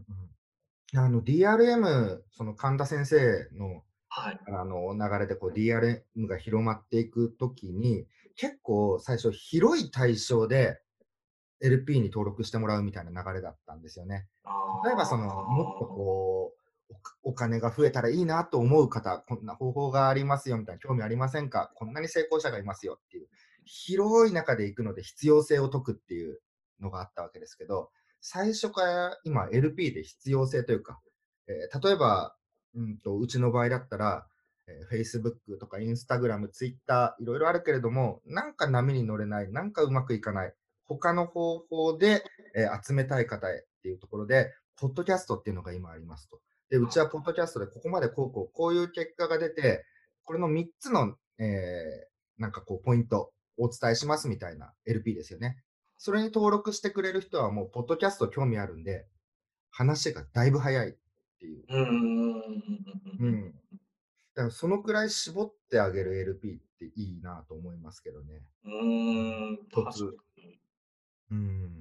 あの ディーアールエム、その神田先生のはい。 あの流れでこう ディーアールエム が広まっていくときに、結構最初広い対象で エルピー に登録してもらうみたいな流れだったんですよね。例えばそあの、もっとあ、 こう、おかお金が増えたらいいなと思う方、こんな方法がありますよみたいな、興味ありませんか？こんなに成功者がいますよっていう、広い中で行くので必要性を解くっていうのがあったわけですけど、最初から今 エルピー で必要性というか、えー例えば、うんと、うちの場合だったら、えー Facebook とか Instagram、Twitter いろいろあるけれども、なんか波に乗れない、なんかうまくいかない、他の方法でえー集めたい方へっていうところで、ポッドキャストっていうのが今ありますと。で、うちはポッドキャストでここまでこうこう、こういう結果が出て、これのみっつの、えーなんかこう、ポイントをお伝えしますみたいな エルピー ですよね。それに登録してくれる人はもう、ポッドキャスト興味あるんで、話がだいぶ早いっていう。 うんうんうんうんうんうん。 うん。だからそのくらい絞ってあげる エルピー っていいなと思いますけどね。 うーん、確か一つ。 に。 うん。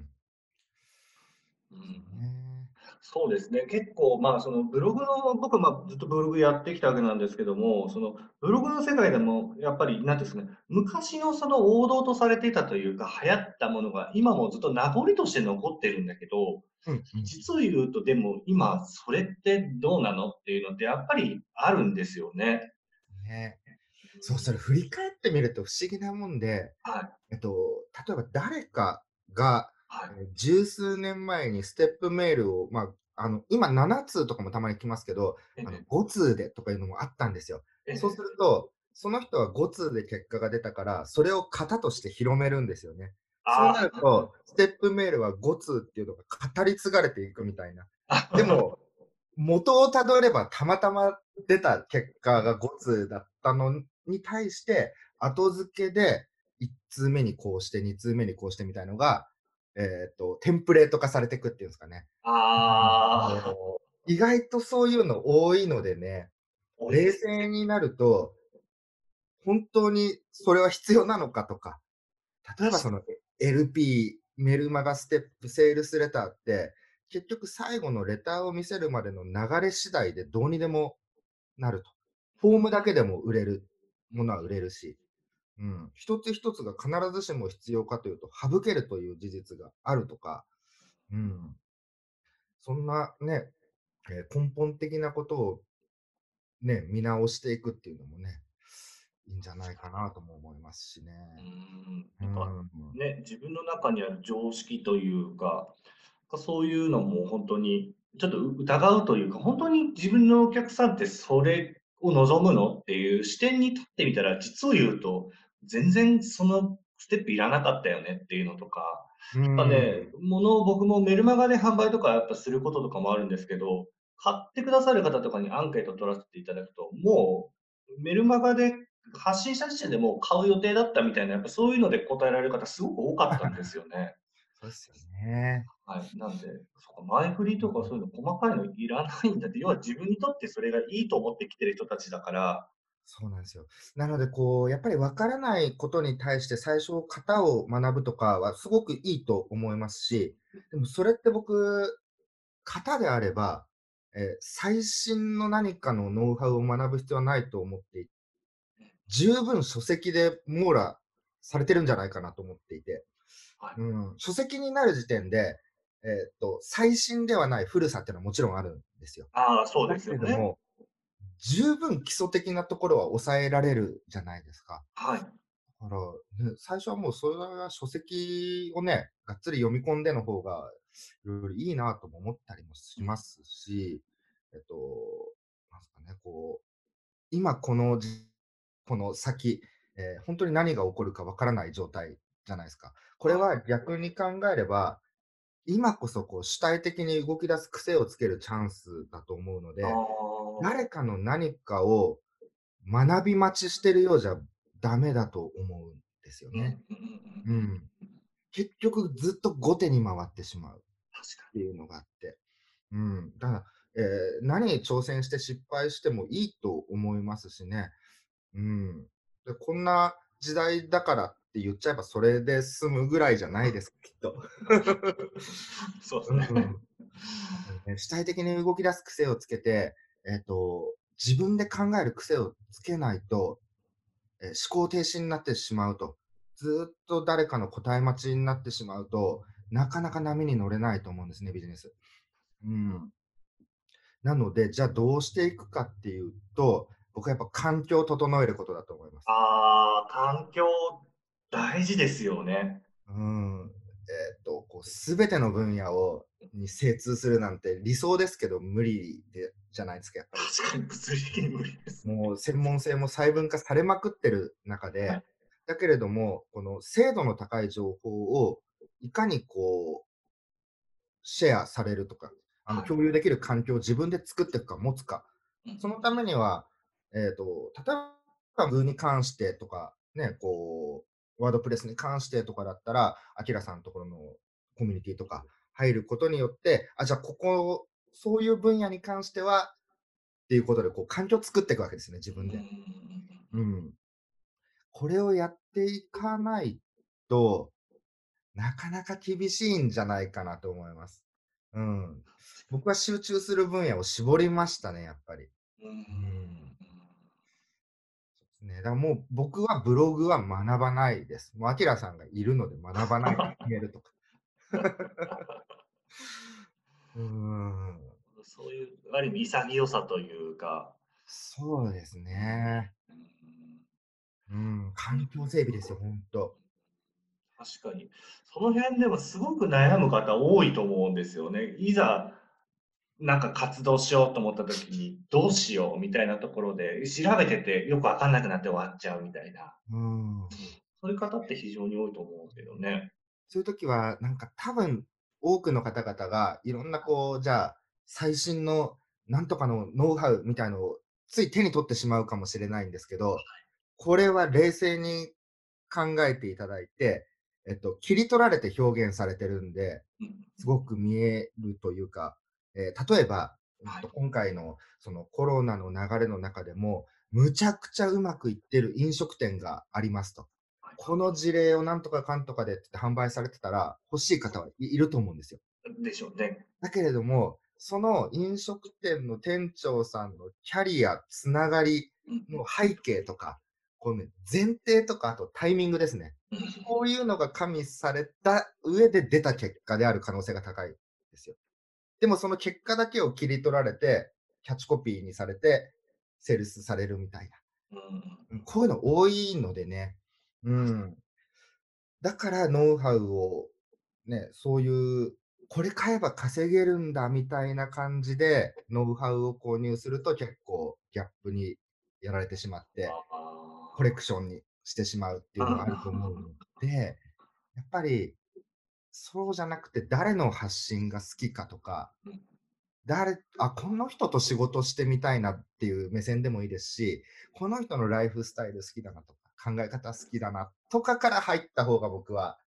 うん。 そうね。 そうですね。結構、まあ、そのブログの、僕、まあ、ずっとブログやってきたわけなんですけども、そのブログの世界でも、やっぱり、なんていうんですかね、昔のその王道とされていたというか、流行ったものが、今もずっと名残として残ってるんだけど、 うんうん。 実を言うと、でも、今、それってどうなのっていうのって、やっぱりあるんですよね。 ね。そう、それ振り返ってみると不思議なもんで、 はい、 えっと、例えば誰かが、 はい。 えー十数年前にステップメールを、まあ、あの、今なな通とかもたまに来ますけど、あの、 ええ、 ご通でとかいうのもあったんですよ。 えそうするえ。 と、その人はご通で結果が出たから、それを型として広めるんですよね。そうなあると、ステップメールはご通っていうのが語り継がれていくみたいな。であ。 も、元をたどればたまたま出た結果がご通だったのに対して、後付けでいち通目にこうして、に通目にこうしてみたいのが、えっと、テンプレート化されてくっていうんすかね。もああ、 う、意外とそういうの多いのでね、冷多いです。 静になると、本当にそれは必要なのかとか、例えばその、エルピー、メルマガステップ、セールスレターって、結局最後のレターを見せるまでの流れ次第でどうにでもなると。フォームだけでも売れるものは売れるし、うん、一つ一つが必ずしも必要かというと、省けるという事実があるとか、うん、そんなね、えー根本的なことをね、見直していくっていうのもね、いいんじゃないかなとも思いますしね。 うーん、 うなんか、 ん。 ね、自分の中にある常識というか、そういうのも本当にちょっと疑うというか、本当に自分のお客さんってそれを望むのっていう視点に立ってみたら、実を言うと、全然そのステップいらなかったよねっていうのとか、 うやっぱね、 ん。 物を僕もメルマガで販売とかやっぱすることとかもあるんですけど、買ってくださる方とかにアンケート取らせていただくと、もうメルマガで発信した時点でもう買う予定だったみたいな、やっぱそういうので答えられる方すごく多かったんですよね。 そうですよね。 はい。なんで、そっか、前振りとかそういうの細かいのいらないんだって、要は自分にとってそれがいいと思ってきてる人たちだから、 そうなんですよ。なので、こう、やっぱり分からないことに対して最初型を学ぶとかはすごくいいと思いますし、でもそれって僕、型であれば、えー最新の何かのノウハウを学ぶ必要はないと思っていて、十分書籍で網羅されてるんじゃないかなと思っていて、 はい。 うん、書籍になる時点で、えーっと、最新ではない古さっていうのはもちろんあるんですよ。 ああ、そうだですよね。 けれども、十分基礎的なところは抑えられるじゃないですか。 はい。 だから、ね、最初はもうそれは書籍をね、がっつり読み込んでの方が、いろいろいいなとも思ったりもしますし、えっと、なんすかね、こう、今このじこの先、えー本当に何が起こるかわからない状態じゃないですか。これはい。 は逆に考えれば、今こそこう主体的に動き出す癖をつけるチャンスだと思うのあで、 あ。 誰かの何かを学び待ちしてるようじゃダメだと思うんですようん、うんうんね。 うんうん。 うん。結局ずっと後手に回ってしまうっ確かていうのがあって。うん。だから、えー何に挑戦して失敗してもいいと思いますしね。うん。で、こんな時代だからって言っちゃえばそれで済むぐらいじゃないです、きっと。 に。そうですうん。 ね。 やっぱりね、主体的に動き出す癖をつけて、えっと、自分で考える癖をつけないと、え、思考停止になってしまうと、ずっと誰かの答え待ちになってしまうと、なかなか波に乗れないと思うんですね、ビジネス。うん。なので、じゃあどうしていくかっていうと、僕はやっぱ環境を整えることだと思います。 ああ、環境大事ですよね。 うん。えっと、こう全ての分野をに精通するなんて理想ですけど、無理でじゃないですか、やっぱり。 確かに物理的に無理ですね。 もう専門性も細分化されまくってる中で、 はい。 だけれども、この精度の高い情報をいかにこうシェアされるとか、あのはい。 共有できる環境を自分で作っていくか持つか、 うんうんそのためには、えっと、例えば図に関してとか、ね、こう、ワードプレスに関してとかだったら、アキラさんのところのコミュニティとか入ることによって、あ、じゃあここ、そういう分野に関してはっていうことで、こう環境を作っていくわけですね、自分で。 うんうんうんうんうん。 うん。これをやっていかないと、なかなか厳しいんじゃないかなと思います。うん。僕は集中する分野を絞りましたね、やっぱり。 うんうんうんうん。 うん。ね、だからもう僕はブログは学ばないです。もうアキラさんがいるので学ばないって決めるとか。うーん。 そういう、ある意味潔さというか、 そうですうん、 ね。 うん、 うん、環境整備ですよ、ほんと。 確かに。その辺でもすごく悩む方多いと思うんですよね。いざ、なんか活動しようと思った時に、どうしようみたいなところで、調べててよくわかんなくなって終わっちゃうみたいな。 うーん。 そういう方って非常に多いと思うけどね。 そういう時は、なんか多分、多くの方々がいろんなこう、じゃあ、最新のなんとかのノウハウみたいのをつい手に取ってしまうかもしれないんですけど、これは冷静に考えていただいて、えっと、切り取られて表現されてるんで、 うん。 すごく見えるというか、えー例えば、うんはい。 と、今回のそのコロナの流れの中でも、むちゃくちゃうまくいってる飲食店がありますと。 はい。 この事例をなんとかかんとかでって販売されてたら、欲しい方はいいると思うんですよ。 でしょうね。 だけれども、その飲食店の店長さんのキャリア、つながりうん、 の背景とか、このね、前提とか、あとタイミングですね。 うん。 こういうのが加味された上で出た結果である可能性が高いですよ。でもその結果だけを切り取られて、キャッチコピーにされて、セールスされるみたいな。 うんうんうん。 うん、こういうの多いのでね。うん。だからノウハウをね、そういう、これ買えば稼げるんだみたいな感じで、ノウハウを購入すると結構ギャップにやられてしまって、コレクションにしてしまうっていうのがあると思うので、やっぱりそうじゃなくて誰の発信が好きかとか、 うん。 誰あ、この人と仕事してみたいなっていう目線でもいいですし、この人のライフスタイル好きだなとか、考え方好きだなとかから入った方が僕は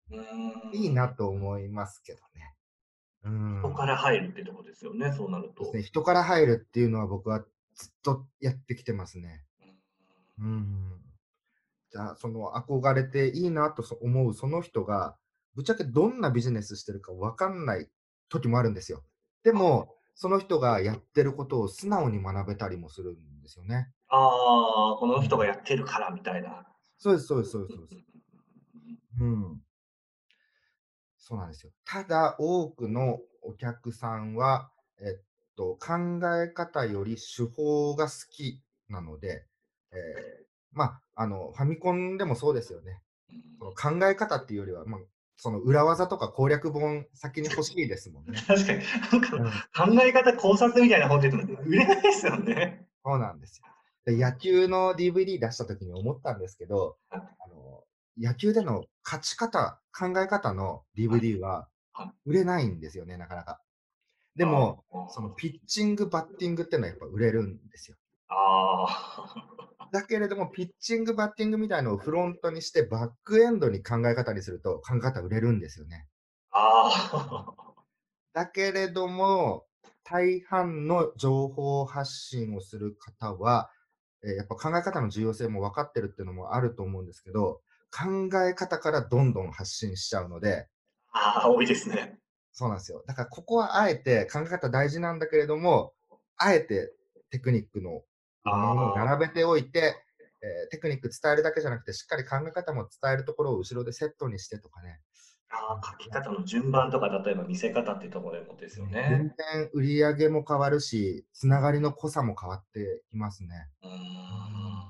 うーいいなん。 と思いますけどね。うー人かん。 ら入るってとこですよね、そうなると。 そうですね、人から入るっていうのは僕はずっとやってきてますね。うーん。じゃあ、その憧れていいなとそ思うその人が、ぶっちゃけどんなビジネスしてるかわかんない時もあるんですよ。でも、その人がやってることを素直に学べたりもするんですよね。 ああ、この人がうん。 やってるからみたいな。 そうですそうですそうですそうです。うん。そうなんですよ。ただ、多くのお客さんは、えっと、考え方より手法が好きなので、えーまあ、あの、ファミコンでもそうですよね。その考え方っていうよりは、まあ、その裏技とか攻略本先に欲しいですもんね。 確かに、なんかうん、 考え方考察みたいな本って言っても売れないですよね。 そうなんですよ。で、野球の ディーブイディー 出した時に思ったんですけど、 はいあの、野球での勝ち方、考え方のはいディーブイディー ははい。 売れないんですよね、なかなか。であも、そのあ、 ピッチング、バッティングっていうのはやっぱ売れるんですよ。 ああ。 だけれども、ピッチング、バッティングみたいのをフロントにして、バックエンドに考え方にすると、考え方売れるんですよね。 ああ。 だけれども、大半の情報発信をする方は、え、やっぱ考え方の重要性も分かってるっていうのもあると思うんですけど、考え方からどんどん発信しちゃうので、 ああ、多いですね。 そうなんですよ。だからここはあえて考え方大事なんだけれども、あえてテクニックのいろんなものをああ。 並べておいて、えーテクニック伝えるだけじゃなくて、しっかり考え方も伝えるところを後ろでセットにしてとかね。 ああ、書きやっ方の順番とか、例えば見せ方っていうところでもですよね、全ね。 然売り上げも変わるし、つながりの濃さも変わってきますね。 うーうん。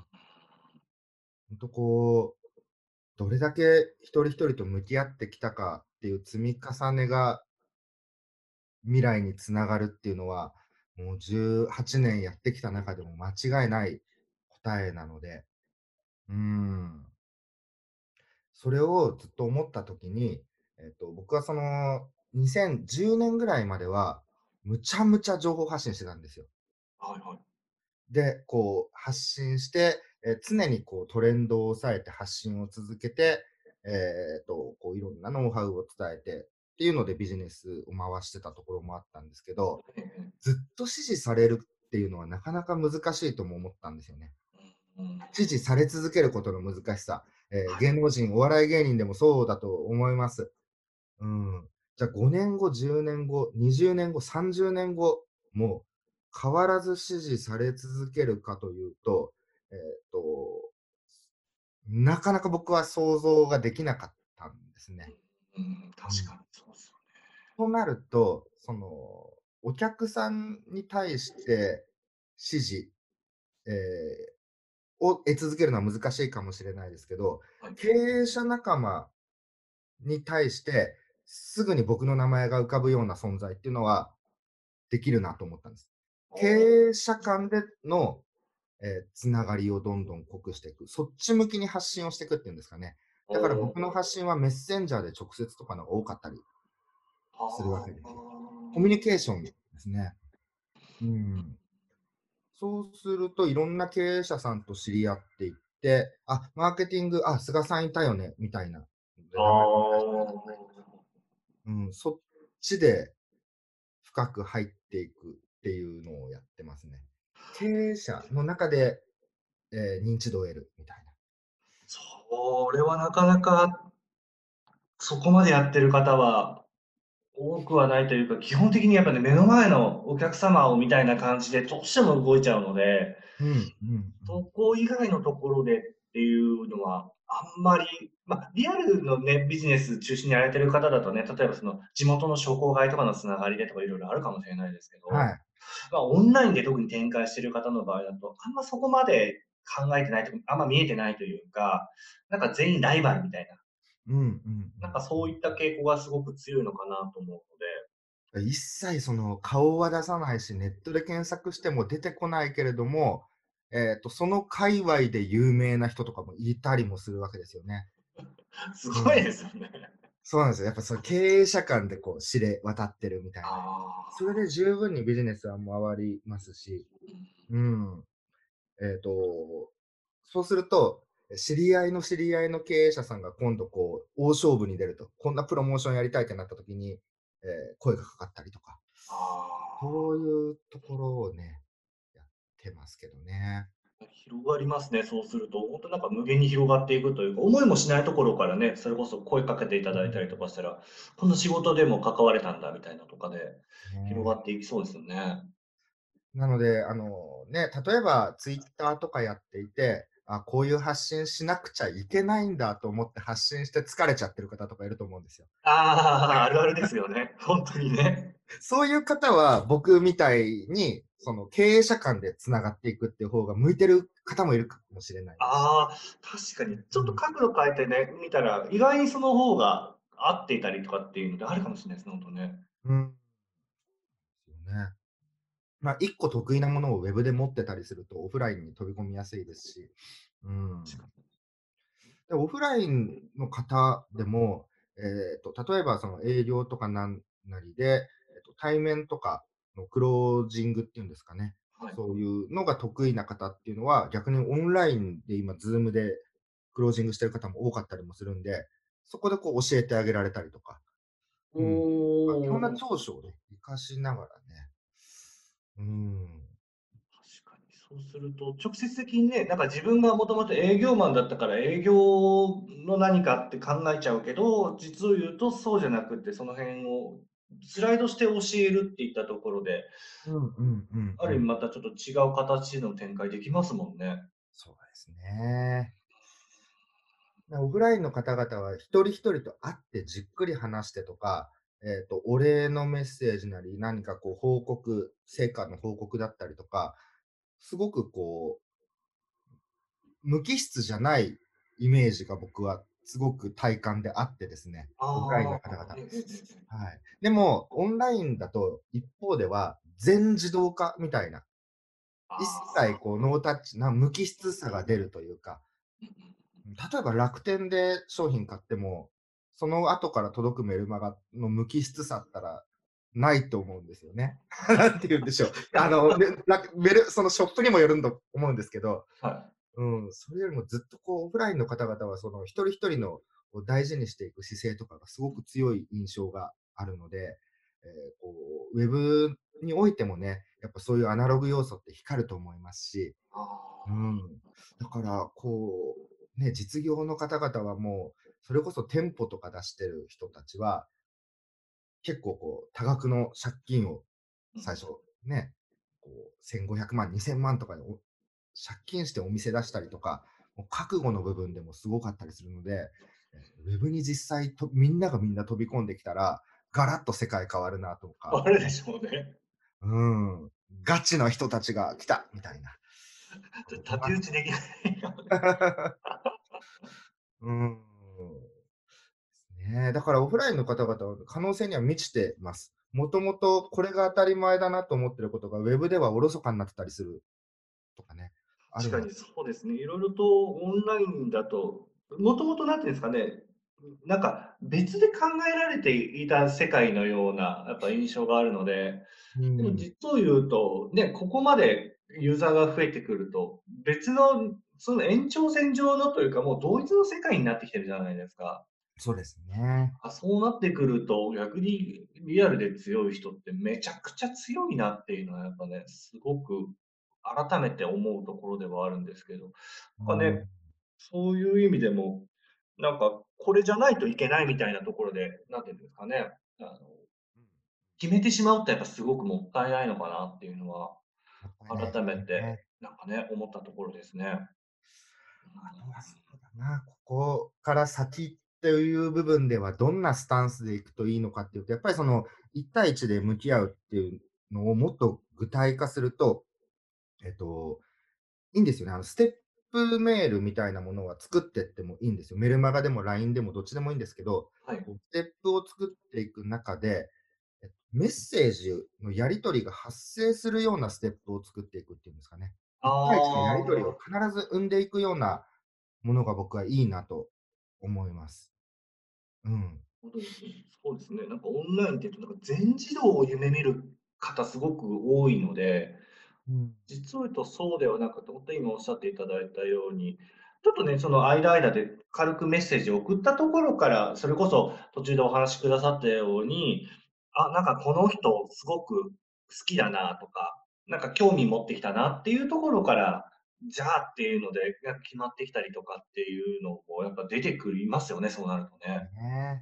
ん。 ほんとこう、どれだけ一人一人と向き合ってきたかっていう積み重ねが未来につながるっていうのは、もうじゅうはちねんやってきた中でも間違いない答えなので、うーん。それをずっと思った時に、えっと、僕はその、にせんじゅうねんぐらいまでは、むちゃむちゃ情報発信してたんですよ。 はいはい。 で、こう発信して、え、常にこうトレンドを抑えて発信を続けて、えっと、こういろんなノウハウを伝えてっていうのでビジネスを回してたところもあったんですけど、 ええええ。 ずっと支持されるっていうのはなかなか難しいとも思ったんですよね。 うんうん。 支持され続けることの難しさ、えーはい。 芸能人、お笑い芸人でもそうだと思います。うん。じゃあごねんご、じゅうねんご、にじゅうねんご、さんじゅうねんごも変わらず支持され続けるかというと、えっと、なかなか僕は想像ができなかったんですね。 うん、 うん。 確かにそうですよね。 となると、その、お客さんに対して支持、えーを得続けるのは難しいかもしれないですけど、 はい。 経営者仲間に対して、すぐに僕の名前が浮かぶような存在っていうのはできるなと思ったんです。経営者間での、えーつながりをどんどん濃くしていく。そっち向きに発信をしていくっていうんですかね。 おだから僕のお。 発信はメッセンジャーで直接とかのが多かったりするわはけですよ。コミュニあ。 ケーションですね。うん。そうすると、いろんな経営者さんと知り合っていって、あ、マーケティング、あ、菅さんいたよね、みたいな。で、 あ名前も出したり、 あ。 うん、そっちで深く入っていくっていうのをやってますね。経営者の中で、えー認知度を得るみたいな。 それはなかなか、そこまでやってる方は多くはないというか、基本的にやっぱね、目の前のお客様をみたいな感じでどうしても動いちゃうので、 うん、うん、うん。 そこ以外のところでっていうのは、あんまり、ま、リアルのね、ビジネス中心にやられてる方だとね、例えばその地元の商工会とかのつながりでとか色々あるかもしれないですけど、 はい。 ま、オンラインで特に展開してる方の場合だと、あんまそこまで考えてないというか、あんま見えてないというか、なんか全員ライバルみたいな、 うん、うん、うん、 なんかそういった傾向がすごく強いのかなと思うので、 うん。一切その顔は出さないし、ネットで検索しても出てこないけれども、えっと、その界隈で有名な人とかもいたりもするわけですよね。 すごいうん。 ですよね。 そうなんですよ。やっぱその経営者間でこう知れ渡ってるみたいな。それああ。 で十分にビジネスは回りますし、 うん。 うん。えっと、そうすると、 知り合いの知り合いの経営者さんが今度こう、大勝負に出ると、こんなプロモーションやりたいってなった時に、えー声がかかったりとか、そあういうところをね、やってますけどね。 あ、広がりますね、そうすると。本当なんか無限に広がっていくというか、思いもしないところからね、それこそ声かけていただいたりとかしたら、こんな仕事でも関われたんだみたいなとかで、広がね。 っていきそうですよね。 なので、あの、ね、例えばツイッターとかやっていて、あ、こういう発信しなくちゃいけないんだと思って発信して疲れちゃってる方とかいると思うんですよ。 ああ、あるあるですよね。本当にね。 そういう方は僕みたいに、その経営者間でつながっていくっていう方が向いてる方もいるかもしれないですし。 ああ、確かに。ちょっとうん。 角度変えてね、見たら、意外にその方が合っていたりとかっていうのであるかもしれないですね、本当ね。 うん。ですよね。まあ、一個得意なものをウェブで持ってたりすると、オフラインに飛び込みやすいですし。うん。 確かに。 で、オフラインの方でも、えっと、例えばその営業とかなんなりで、えっと、対面とかのクロージングっていうんですかね。 はい。 そういうのが得意な方っていうのは、逆にオンラインで今、ズームでクロージングしてる方も多かったりもするんで、そこでこう教えてあげられたりとか、 おうん。まあ、いろんなお。 長所をね、活かしながらね。うん。 確かに。そうすると、直接的にね、なんか自分がもともと営業マンだったから営業の何かって考えちゃうけど、実を言うとそうじゃなくて、その辺をスライドして教えるっていったところで、 うんうんうんある意味うん。 またちょっと違う形の展開できますもんね。 そうですね。なオフラインの方々は一人一人と会ってじっくり話してとか、えっと、お礼のメッセージなり、何かこう報告、成果の報告だったりとか、すごくこう、無機質じゃないイメージが僕はすごく体感であってですね、オフラインのああ、 方々。 ええええええ。 はい。でも、オンラインだと一方では全自動化みたいな、一切ああ。 こうノータッチな無機質さが出るというか、 うんうんうん。 例えば楽天で商品買っても、その後から届くメルマガの無機質さったらないと思うんですよね。なんて言うんでしょう。あの、ね、なメルそのショップにもよるんだと思うんですけど、 はい。 うん、それよりもずっとこうオフラインの方々はその一人一人のこう大事にしていく姿勢とかがすごく強い印象があるので、えーこうウェブにおいてもね、やっぱそういうアナログ要素って光ると思いますし、 あうあ。 ん。だから、こう、ね、実業の方々はもう、それこそ店舗とか出してる人たちは、結構こう、多額の借金をうん。 最初ね、こう、せんごひゃくまん、にせんまんとかでお借金してお店出したりとか、もう覚悟の部分でもすごかったりするので、え、ウェブに実際とみんながみんな飛び込んできたら、ガラッと世界変わるなとか、 あれでしょうね。 うん、ガチの人たちが来たみたいな、 ちょっと太思います。 刀打ちできないかもね。 うーん。ねえ、だからオフラインの方々は可能性には満ちてます。もともとこれが当たり前だなと思ってることが、ウェブではおろそかになってたりするとかね、あるので。 確かにそうですね。いろいろとオンラインだと、もともとなんていうんですかね、なんか別で考えられていた世界のようなやっぱ印象があるので、でもうん、 実を言うと、ね、ここまでユーザーが増えてくると、別のその延長線上のというか、もう同一の世界になってきてるじゃないですか。 そうですね。 あ、そうなってくると、逆にリアルで強い人ってめちゃくちゃ強いなっていうのはやっぱね、すごく改めて思うところではあるんですけど、なんかね、 うん。 そういう意味でも、なんかこれじゃないといけないみたいなところで、なんていうんですかね、あの、決めてしまうとやっぱすごくもったいないのかなっていうのは、 もったいないです改めてね。 なんかね、思ったところですね。 あとはそうだな、ここから先っていう部分ではどんなスタンスでいくといいのかっていうと、やっぱりそのいち対いちで向き合うっていうのをもっと具体化すると、えっといいんですよね。あの、ステップメールみたいなものは作ってってもいいんですよ。メルマガでも ライン でもどっちでもいいんですけど、 はい。 こうステップを作っていく中で、えメッセージのやり取りが発生するようなステップを作っていくっていうんですかね。 あいち対いちのやり取りをあ。 必ず生んでいくようなものが僕はいいなと思います。うん。 ほど、そうですね。なんかオンラインって言うと、なんか全自動を夢見る方すごく多いので、 うん。 実を言うとそうではなくて、本当に今おっしゃっていただいたように、 ちょっとね、その間間で軽くメッセージを送ったところから、それこそ途中でお話しくださったように、あ、なんかこの人すごく好きだなとか、なんか興味持ってきたなっていうところから、じゃあっていうので、なんか決まってきたりとかっていうのもやっぱ出てくりますよね、そうなるとね。 ね。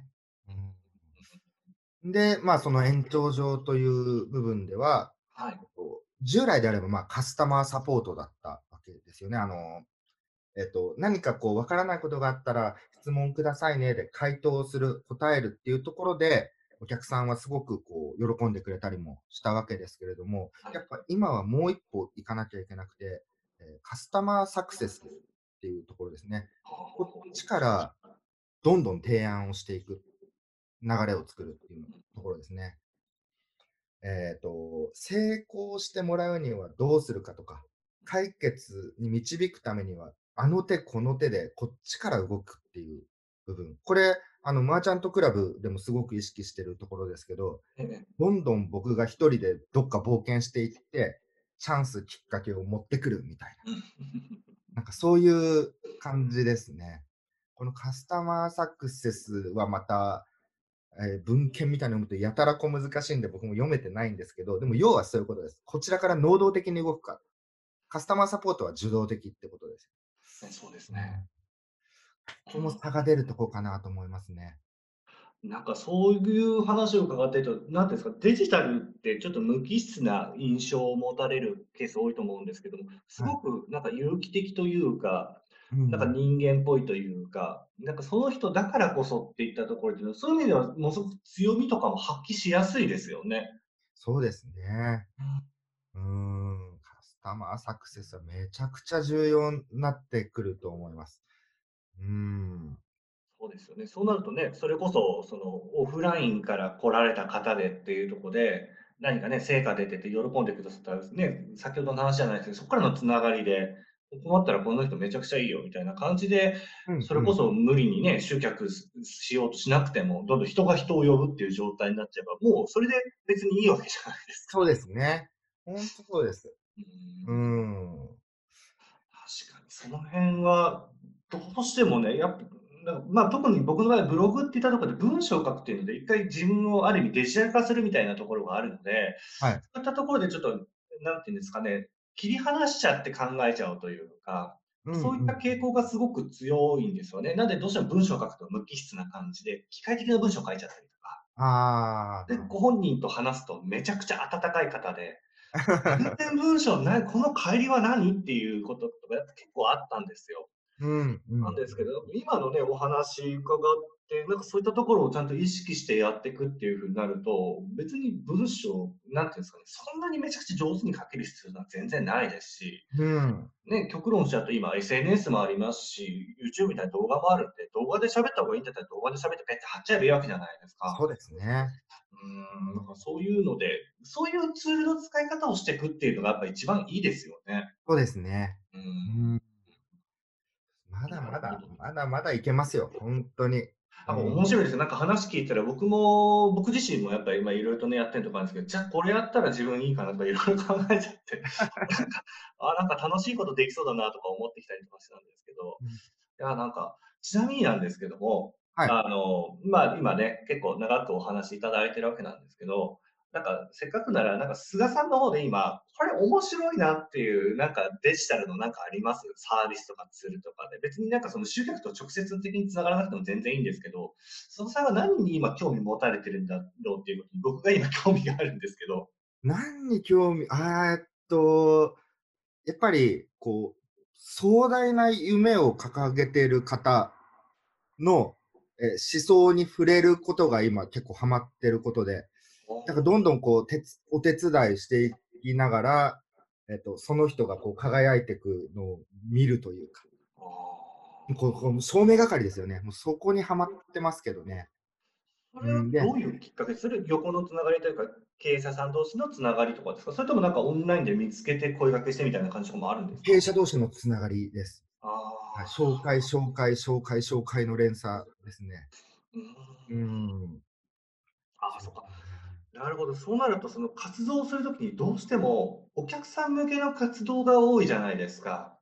うん。で、まあ、その延長上という部分では、 はい。 こう従来であれば、まあ、カスタマーサポートだったわけですよね。あの、えっと、何かこう、わからないことがあったら、質問くださいねで回答する、答えるっていうところで、お客さんはすごくこう、喜んでくれたりもしたわけですけれども、 はい。 やっぱ今はもう一歩行かなきゃいけなくて、えーカスタマーサクセスっていうところですね。 ほうほうこっほうほちからどんどん提案をしていく流れを作るっていうところですね。えっと、成功してもらうにはどうするかとか、解決に導くためには、あの手この手でこっちから動くっていう部分。これ、あの、マーチャントクラブでもすごく意識してるところですけど、 ええ。 どんどん僕が一人でどっか冒険していって、チャンス、きっかけを持ってくるみたいな。 うん。 なんかそういう感じですね。このカスタマーサクセスはまた、えー文献みたいなの読むとやたらこう難しいんで僕も読めてないんですけど、でも要はそういうことです。こちらから能動的に動くか。カスタマーサポートは受動的ってことです。 ね、そうですうん、 ね。 ここも差が出るとこかなと思いますね。 なんかそういう話を伺ってると、なんていうんですか、デジタルってちょっと無機質な印象を持たれるケース多いと思うんですけども、すはい。 ごくなんか有機的というか、なんかうん、 人間っぽいというか、なんかその人だからこそっていったところっていうのは、そういう意味ではものすごく強みとかも発揮しやすいですよね。 そうですね。うーん、カスタマーサクセスはめちゃくちゃ重要になってくると思います。うーん。 そうですよね。そうなるとね、それこそ、その、オフラインから来られた方でっていうところで、何かね、成果出てて喜んでくださったらですね、先ほどの話じゃないですけど、そこからのつながりで、困ったらこの人めちゃくちゃいいよみたいな感じで、 うんうん。 それこそ無理にね、集客ししようとしなくても、どんどん人が人を呼ぶっていう状態になっちゃえば、もうそれで別にいいわけじゃないですか。 そうですね。ほんとそうです。 うーうーん。 ん。 確かに、その辺は、どうしてもね、やっぱ、なんか、まあ、特に僕の場合、ブログっていったところで文章を書くっていうので、一回自分をある意味デジタル化するみたいなところがあるので、 はい。 そういったところでちょっと、なんていうんですかね、切り離しちゃって考えちゃうというか、 うんそういったうん。 傾向がすごく強いんですよね。なんでどうしても文章を書くと無機質な感じで、機械的な文章を書いちゃったりとか。 ああ、 で、 なるほど。 ご本人と話すとめちゃくちゃ温かい方で、全然文章ない、この帰りは何っていうこととかやっぱ結構あったんですよ。 うんうんうん。 なんですけど、今のね、お話伺って、なんかそういったところをちゃんと意識してやっていくっていう風になると、別に文章、なんていうんですかね、そんなにめちゃくちゃ上手に書ける必要は全然ないですし、 うん。 ね、極論しちゃうと今 エスエヌエス もありますし、YouTube みたいな動画もあるんで、動画で喋った方がいいんだったら動画で喋ってペッて貼っちゃえばいいわけじゃないですか。 そうですね。 うーん、なんかそういうので、そういうツールの使い方をしていくっていうのがやっぱ一番いいですよね。 そうですね。 うーうん、 ん。まだまだ、 なるほど。 まだまだいけますよ、ほんとに。うなんかん。 面白いですよ。なんか話聞いたら、僕も僕自身もやっぱり今いろいろとね、やってるとかあるんですけど、じゃあこれやったら自分いいかなとかいろいろ考えちゃって、なんか、あ、なんか楽しいことできそうだなとか思ってきたりとかしたんですけど、 うん。 いや、なんか、ちなみになんですけども、 はい。 あの、まあ、今ね、結構長くお話しいただいてるわけなんですけど、なんか、せっかくなら、なんか、菅さんの方で今、これ面白いなっていう、なんか、デジタルのなんかありますサービスとかツールとかで。別になんかその集客と直接的に繋がらなくても全然いいんですけど、菅さんは何に今興味持たれてるんだろうっていうことに、僕が今興味があるんですけど。 何に興味あーえっと、やっぱりこう、壮大な夢を掲げてる方の、え、思想に触れることが今結構ハマってることで、 おなんかどんどお。 んこう、てつお手伝いしていきながら、えっと、その人がこう輝いてくのを見るというか、 ああ。 こうこう照明係ですよね。もうそこにはまってますけどね。 それはうん、で、 どういうきっかけ？それ横のつながりというか、経営者さん同士のつながりとかですか？それともなんかオンラインで見つけて声掛けしてみたいな感じとかもあるんですか？ 経営者同士のつながりです。 あはい、紹介、 あ。 紹介、紹介、紹介の連鎖ですね。 うーうーん。 ん。 ああ、そっか。なるほど。そうなるとその活動をするときにどうしてもお客さん向けの活動が多いじゃないですか。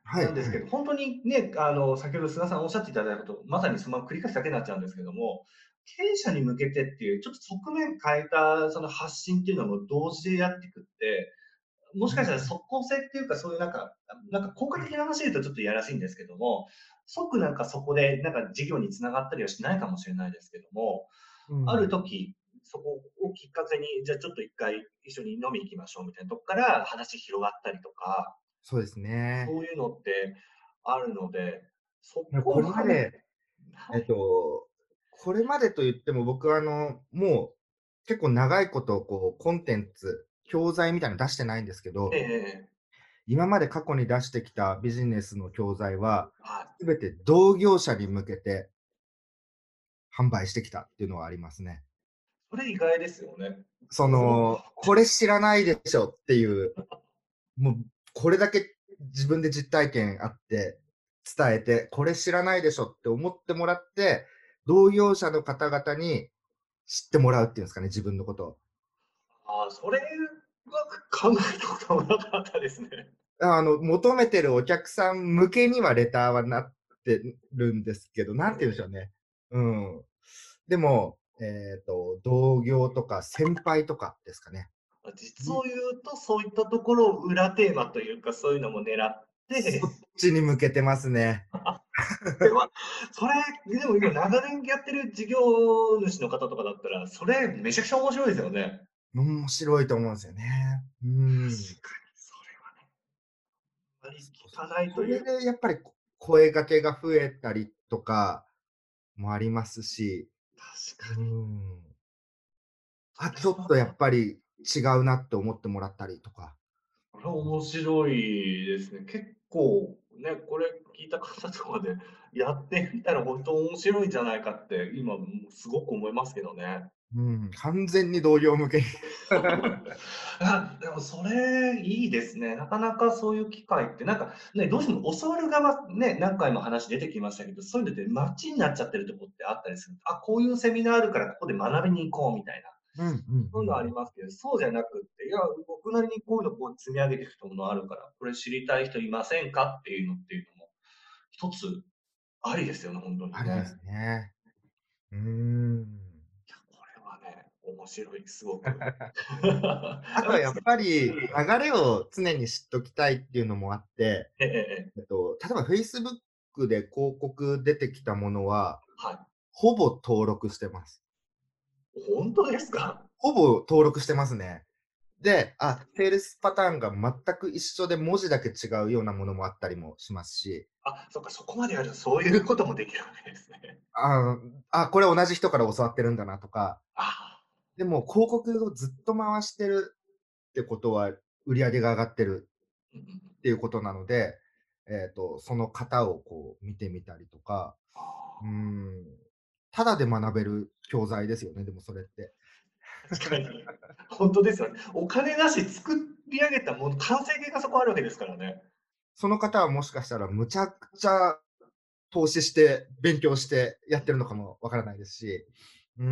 はい、はい。 なんですけど、本当にね、あの、先ほど菅さんおっしゃっていただいたこと、まさにその繰り返すだけになっちゃうんですけども、経営者に向けてっていう、ちょっと側面変えたその発信っていうのも同時でやっていくって、もしかしたらうん、 即効性っていうか、そういうなんか、なんか効果的な話で言うとちょっといやらしいんですけども、即なんかそこでなんか事業につながったりはしないかもしれないですけども、あるうん。 時、そこをきっかけに、じゃあちょっと一回一緒に飲み行きましょうみたいなとこから話広がったりとか、 そうですね。 そういうのってあるので、そいや、ここはね、 れまで、えっと、これまでと言っても僕はあの、もう結構長いことこうコンテンツ、教材みたいなの出してないんですけええど、 ええ、 今まで過去に出してきたビジネスの教材は、 はい。 すべて同業者に向けて販売してきたっていうのはありますね。 それ意外ですよね。 そおの、これ知らないでしょっていう、もうこれだけ自分で実体験あって伝えて、これ知らないでしょって思ってもらって、同業者の方々に知ってもらうっていうんですかね、自分のことを。 ああ、それは考えたこともなかったですね。 あの、求めてるお客さん向けにはレターはなってるんですけど、なんて言うんでしょうね。うん。でも、えっと、同業とか先輩とかですかね。 実を言うと、そういったところを裏テーマというか、そういうのも狙っそって、 ちに向けてますね。 それは、それ、でも今長年やってる事業主の方とかだったら、それめちゃくちゃ面白いですよね。 面白いと思うんですよね。う確ん。 かにそれはね、あまりそうそう。 聞かないとそれいう。 でやっぱり、こ声掛けが増えたりとかもありますし、う確かに。 ん。あ、 それちょっとやっはぱり違うなって思ってもらったりとか。 これは面白いですね。結構ね、これ聞いた方とかでやってみたら本当面白いんじゃないかって今すごく思いますけどね。 うん、完全に同僚向けに。 あ、でもそれいいですね。なかなかそういう機会って、なんかね、どうしても教わる側ね、何回も話出てきましたけど、そういうのってマッチになっちゃってるとこってあったりする。あ、こういうセミナーあるからここで学びに行こうみたいな。 うんうんうんそういうのあうん。 りますけど、そうじゃなくって、いや、僕なりにこういうのこう積み上げていくものあるから、これ知りたい人いませんかっていうのっていうのも、一つありですよね、本当にね。 ありですね。うーん。 いや、これはね、面白い、すごく。 あとはやっぱり、流れを常に知っときたいっていうのもあって、 ええええ。 えっと、例えば Facebook で広告出てきたものは、 はい。 ほぼ登録してます。 本当ですか？ ほぼ登録してますね。で、あ、セールスパターンが全く一緒で文字だけ違うようなものもあったりもしますし、 あ、そっか、そこまでやるとそういうこともできるわけですね。 ああ、これ同じ人から教わってるんだなとか、 あでも広告をずっと回してるってことは、売り上げが上がってるうんうんうん。 っていうことなので、えっと、その方をこう見てみたりとか、 あうーあ、 ん、ただで学べる教材ですよね、でもそれって。 確かに。本当ですよね。お金なし作り上げたもの、完成形がそこあるわけですからね。 その方はもしかしたらむちゃくちゃ投資して、勉強してやってるのかもわからないですし、うん。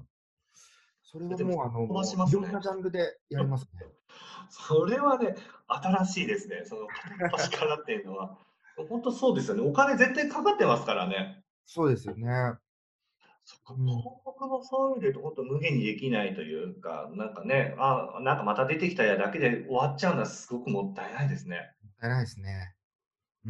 それはでも、 もうあの、 飛ばもしますね。 ういろんなジャンルでやりますね。 それはね、新しいですね。その片っ端からっていうのは。本当そうですよね。お金絶対かかってますからね。 そうですよね。 そっか、 うん、も広告のそういう意味で言うと、本当無限にできないというか、なんかね、あ、なんかまた出てきたやだけで終わっちゃうのはすごくもったいないですね。 ったいないですね。うん。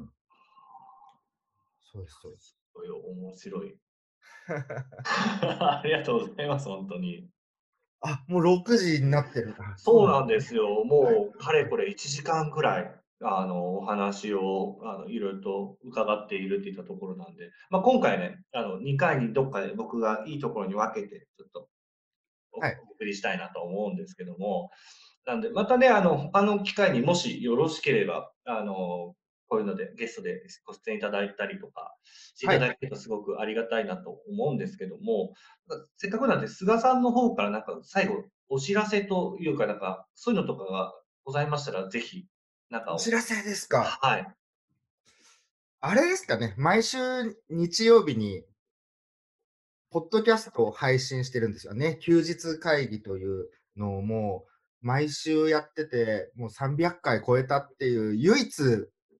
そうですそうです。 そういう面白い。ありがとうございます、本当に。 あ、もうろくじになってる。あ、そうそうなんなんですね。 ですよ。 はい。 もうかれこれいちじかんぐらい、あの、お話を、あの、いろいろと伺っているっていったところなんで、まあ、今回ね、あの、にかいにどっかで僕がいいところに分けて、ちょっとおおはい。 送りしたいなと思うんですけども、なんで、またね、あの、他の機会にもしよろしければ、あの、こういうのでゲストでご出演いただいたりとかしていはい。 ただけるとすごくありがたいなと思うんですけども、なんかせっかくなんで菅さんの方からなんか最後お知らせというか、なんかそういうのとかがございましたら、ぜひ、なんかをお知らせですか。 はい。 あれですかね、毎週日曜日にポッドキャストを配信してるんですよね。休日会議というのをもう毎週やってて、もうさんびゃっかい超えたっていう唯一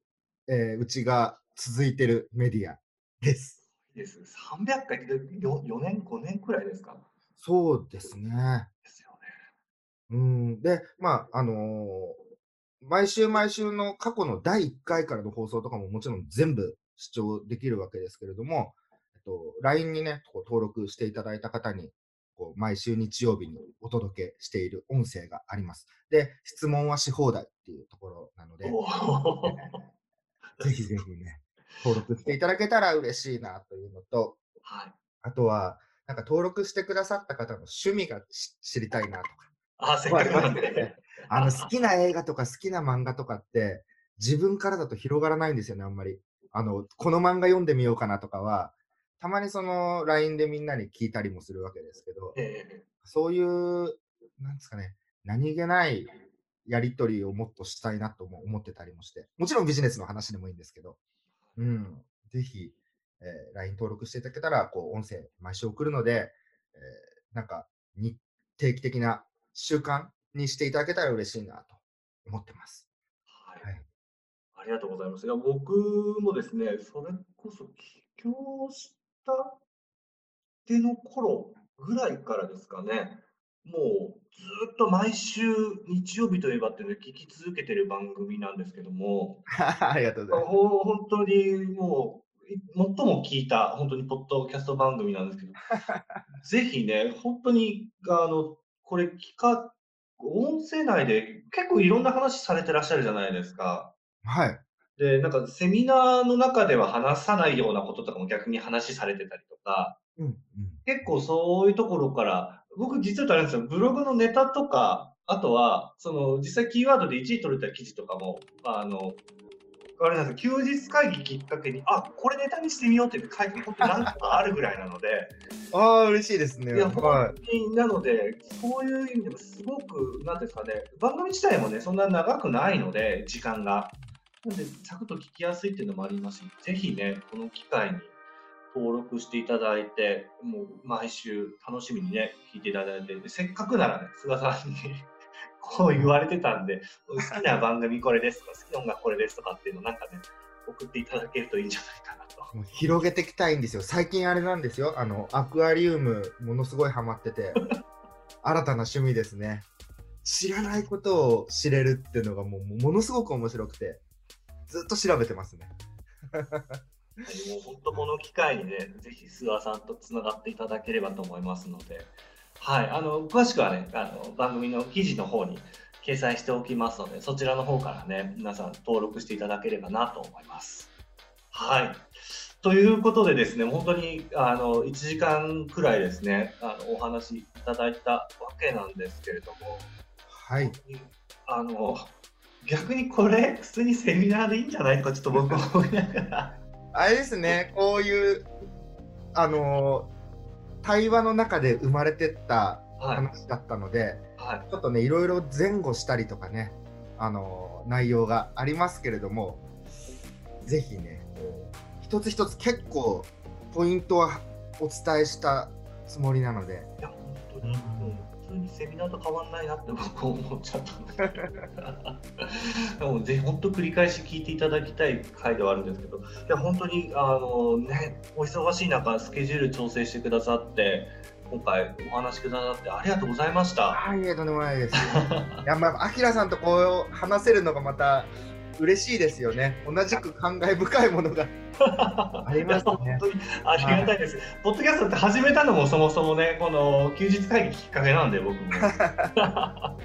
えーうちが続いてるメディアです。 いいです。さんびゃっかいってよよねん、ごねんくらいですか？ そうですね。 ですよね。 うん、で、まあ、あのー毎週毎週の過去のだいいっかいからの放送とかももちろん全部視聴できるわけですけれども、えっと、ライン にね、こう登録していただいた方に、こう毎週日曜日にお届けしている音声があります。で、質問はし放題っていうところなので、 おお。 ぜひぜひね、登録していただけたら嬉しいなというのと、 はい。 あとは、なんか登録してくださった方の趣味がし知りたいなとか。 あ、せっまあ、まかくなんで。 ね、あの、好きな映画とか好きな漫画とかって、自分からだと広がらないんですよね、あんまり。あの、この漫画読んでみようかなとかは、たまにその ライン でみんなに聞いたりもするわけですけど、 ええ。 そういう、なんですかね、何気ないやり取りをもっとしたいなとも思ってたりもして、もちろんビジネスの話でもいいんですけど、うん、ぜひ、えー ライン 登録していただけたら、こう、音声毎週送るので、えーなんか、に定期的な習慣にしていただけたら嬉しいなと思ってます。 はい。 はい。 ありがとうございます。いや、僕もですね、それこそ起業したての頃ぐらいからですかね、もうずっと毎週日曜日といえばっていうのを聞き続けてる番組なんですけども、 ありがとうございます。 ほ本当にもう、い最も聞いた本当にポッドキャスト番組なんですけど、ぜひね、本当にあの、これ聞か音声内で結構いろんな話されてらっしゃるじゃないですか。 はい。 で、なんかセミナーの中では話さないようなこととかも逆に話されてたりとか、 うんうん。 結構そういうところから、僕実はあれなんですよ、ブログのネタとか、あとは、その実際キーワードでいちい取れた記事とかも、あの、あれなんですよ、休日会議きっかけに、あ、これネタにしてみようって言って書いて本当に何個かあるぐらいなので、 ああ、嬉しいですね。 いや、本は当になので、そういう意味でもすごく、なんていうんですかね、番組自体もね、そんな長くないので、時間が。なので、サクッと聞きやすいっていうのもありますし、ぜひね、この機会に登録していただいて、もう毎週楽しみにね、聞いていただいて、でせっかくならね、菅さんにこう言われてたんで、好きな番組これですとか、好きな音楽これですとかっていうのなんかね、送っていただけるといいんじゃないかなと。 い。もう広げていきたいんですよ。最近あれなんですよ。あの、アクアリウム、ものすごいハマってて、新たな趣味ですね。知らないことを知れるっていうのがもうものすごく面白くて、ずっと調べてますね。 もう本当この機会にね、ぜひ諏訪さんとつながっていただければと思いますので、はい、あの詳しくはね、あの番組の記事の方に掲載しておきますので、そちらの方からね、皆さん登録していただければなと思います。はい。ということでですね、本当にあのいちじかんくらいですね、あのお話しいただいたわけなんですけれども、 はい。 あの逆にこれ普通にセミナーでいいんじゃないとかちょっと僕思いながら。 あれですね、こういう、あのー対話の中で生まれてったはい話だったので、 はいちょっとね、いろいろ前後したりとかね、あのー内容がありますけれども、ぜひね、こう一つ一つ結構ポイントはお伝えしたつもりなので、 いや、本当に、もう普通にセミナーと変わんないなって僕思っちゃったので。でもぜひ本当繰り返し聞いていただきたい回ではあるんですけど、いや本当にあのね、お忙しい中スケジュール調整してくださって、今回お話しくださってありがとうございました。 はい、いえとんでもないです。いや、まあ、アキラさんとこう話せるのがまた嬉しいですよね。同じく感慨深いものがありますね。 いや本当にありがたいです。ポッドキャストって始めたのもそもそもね、この休日会議きっかけなんで僕も。 はい。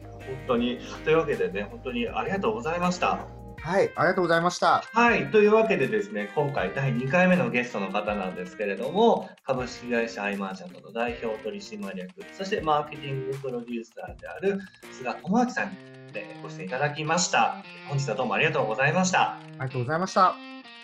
本当に。というわけでね、本当にありがとうございました。 はい、ありがとうございました。 はい。というわけでですね、今回だいにかいめのゲストの方なんですけれども、株式会社アイマーチャントの代表取締役、そしてマーケティングプロデューサーである菅智明さんにご出演いただきました。本日はどうもありがとうございました。 ありがとうございました。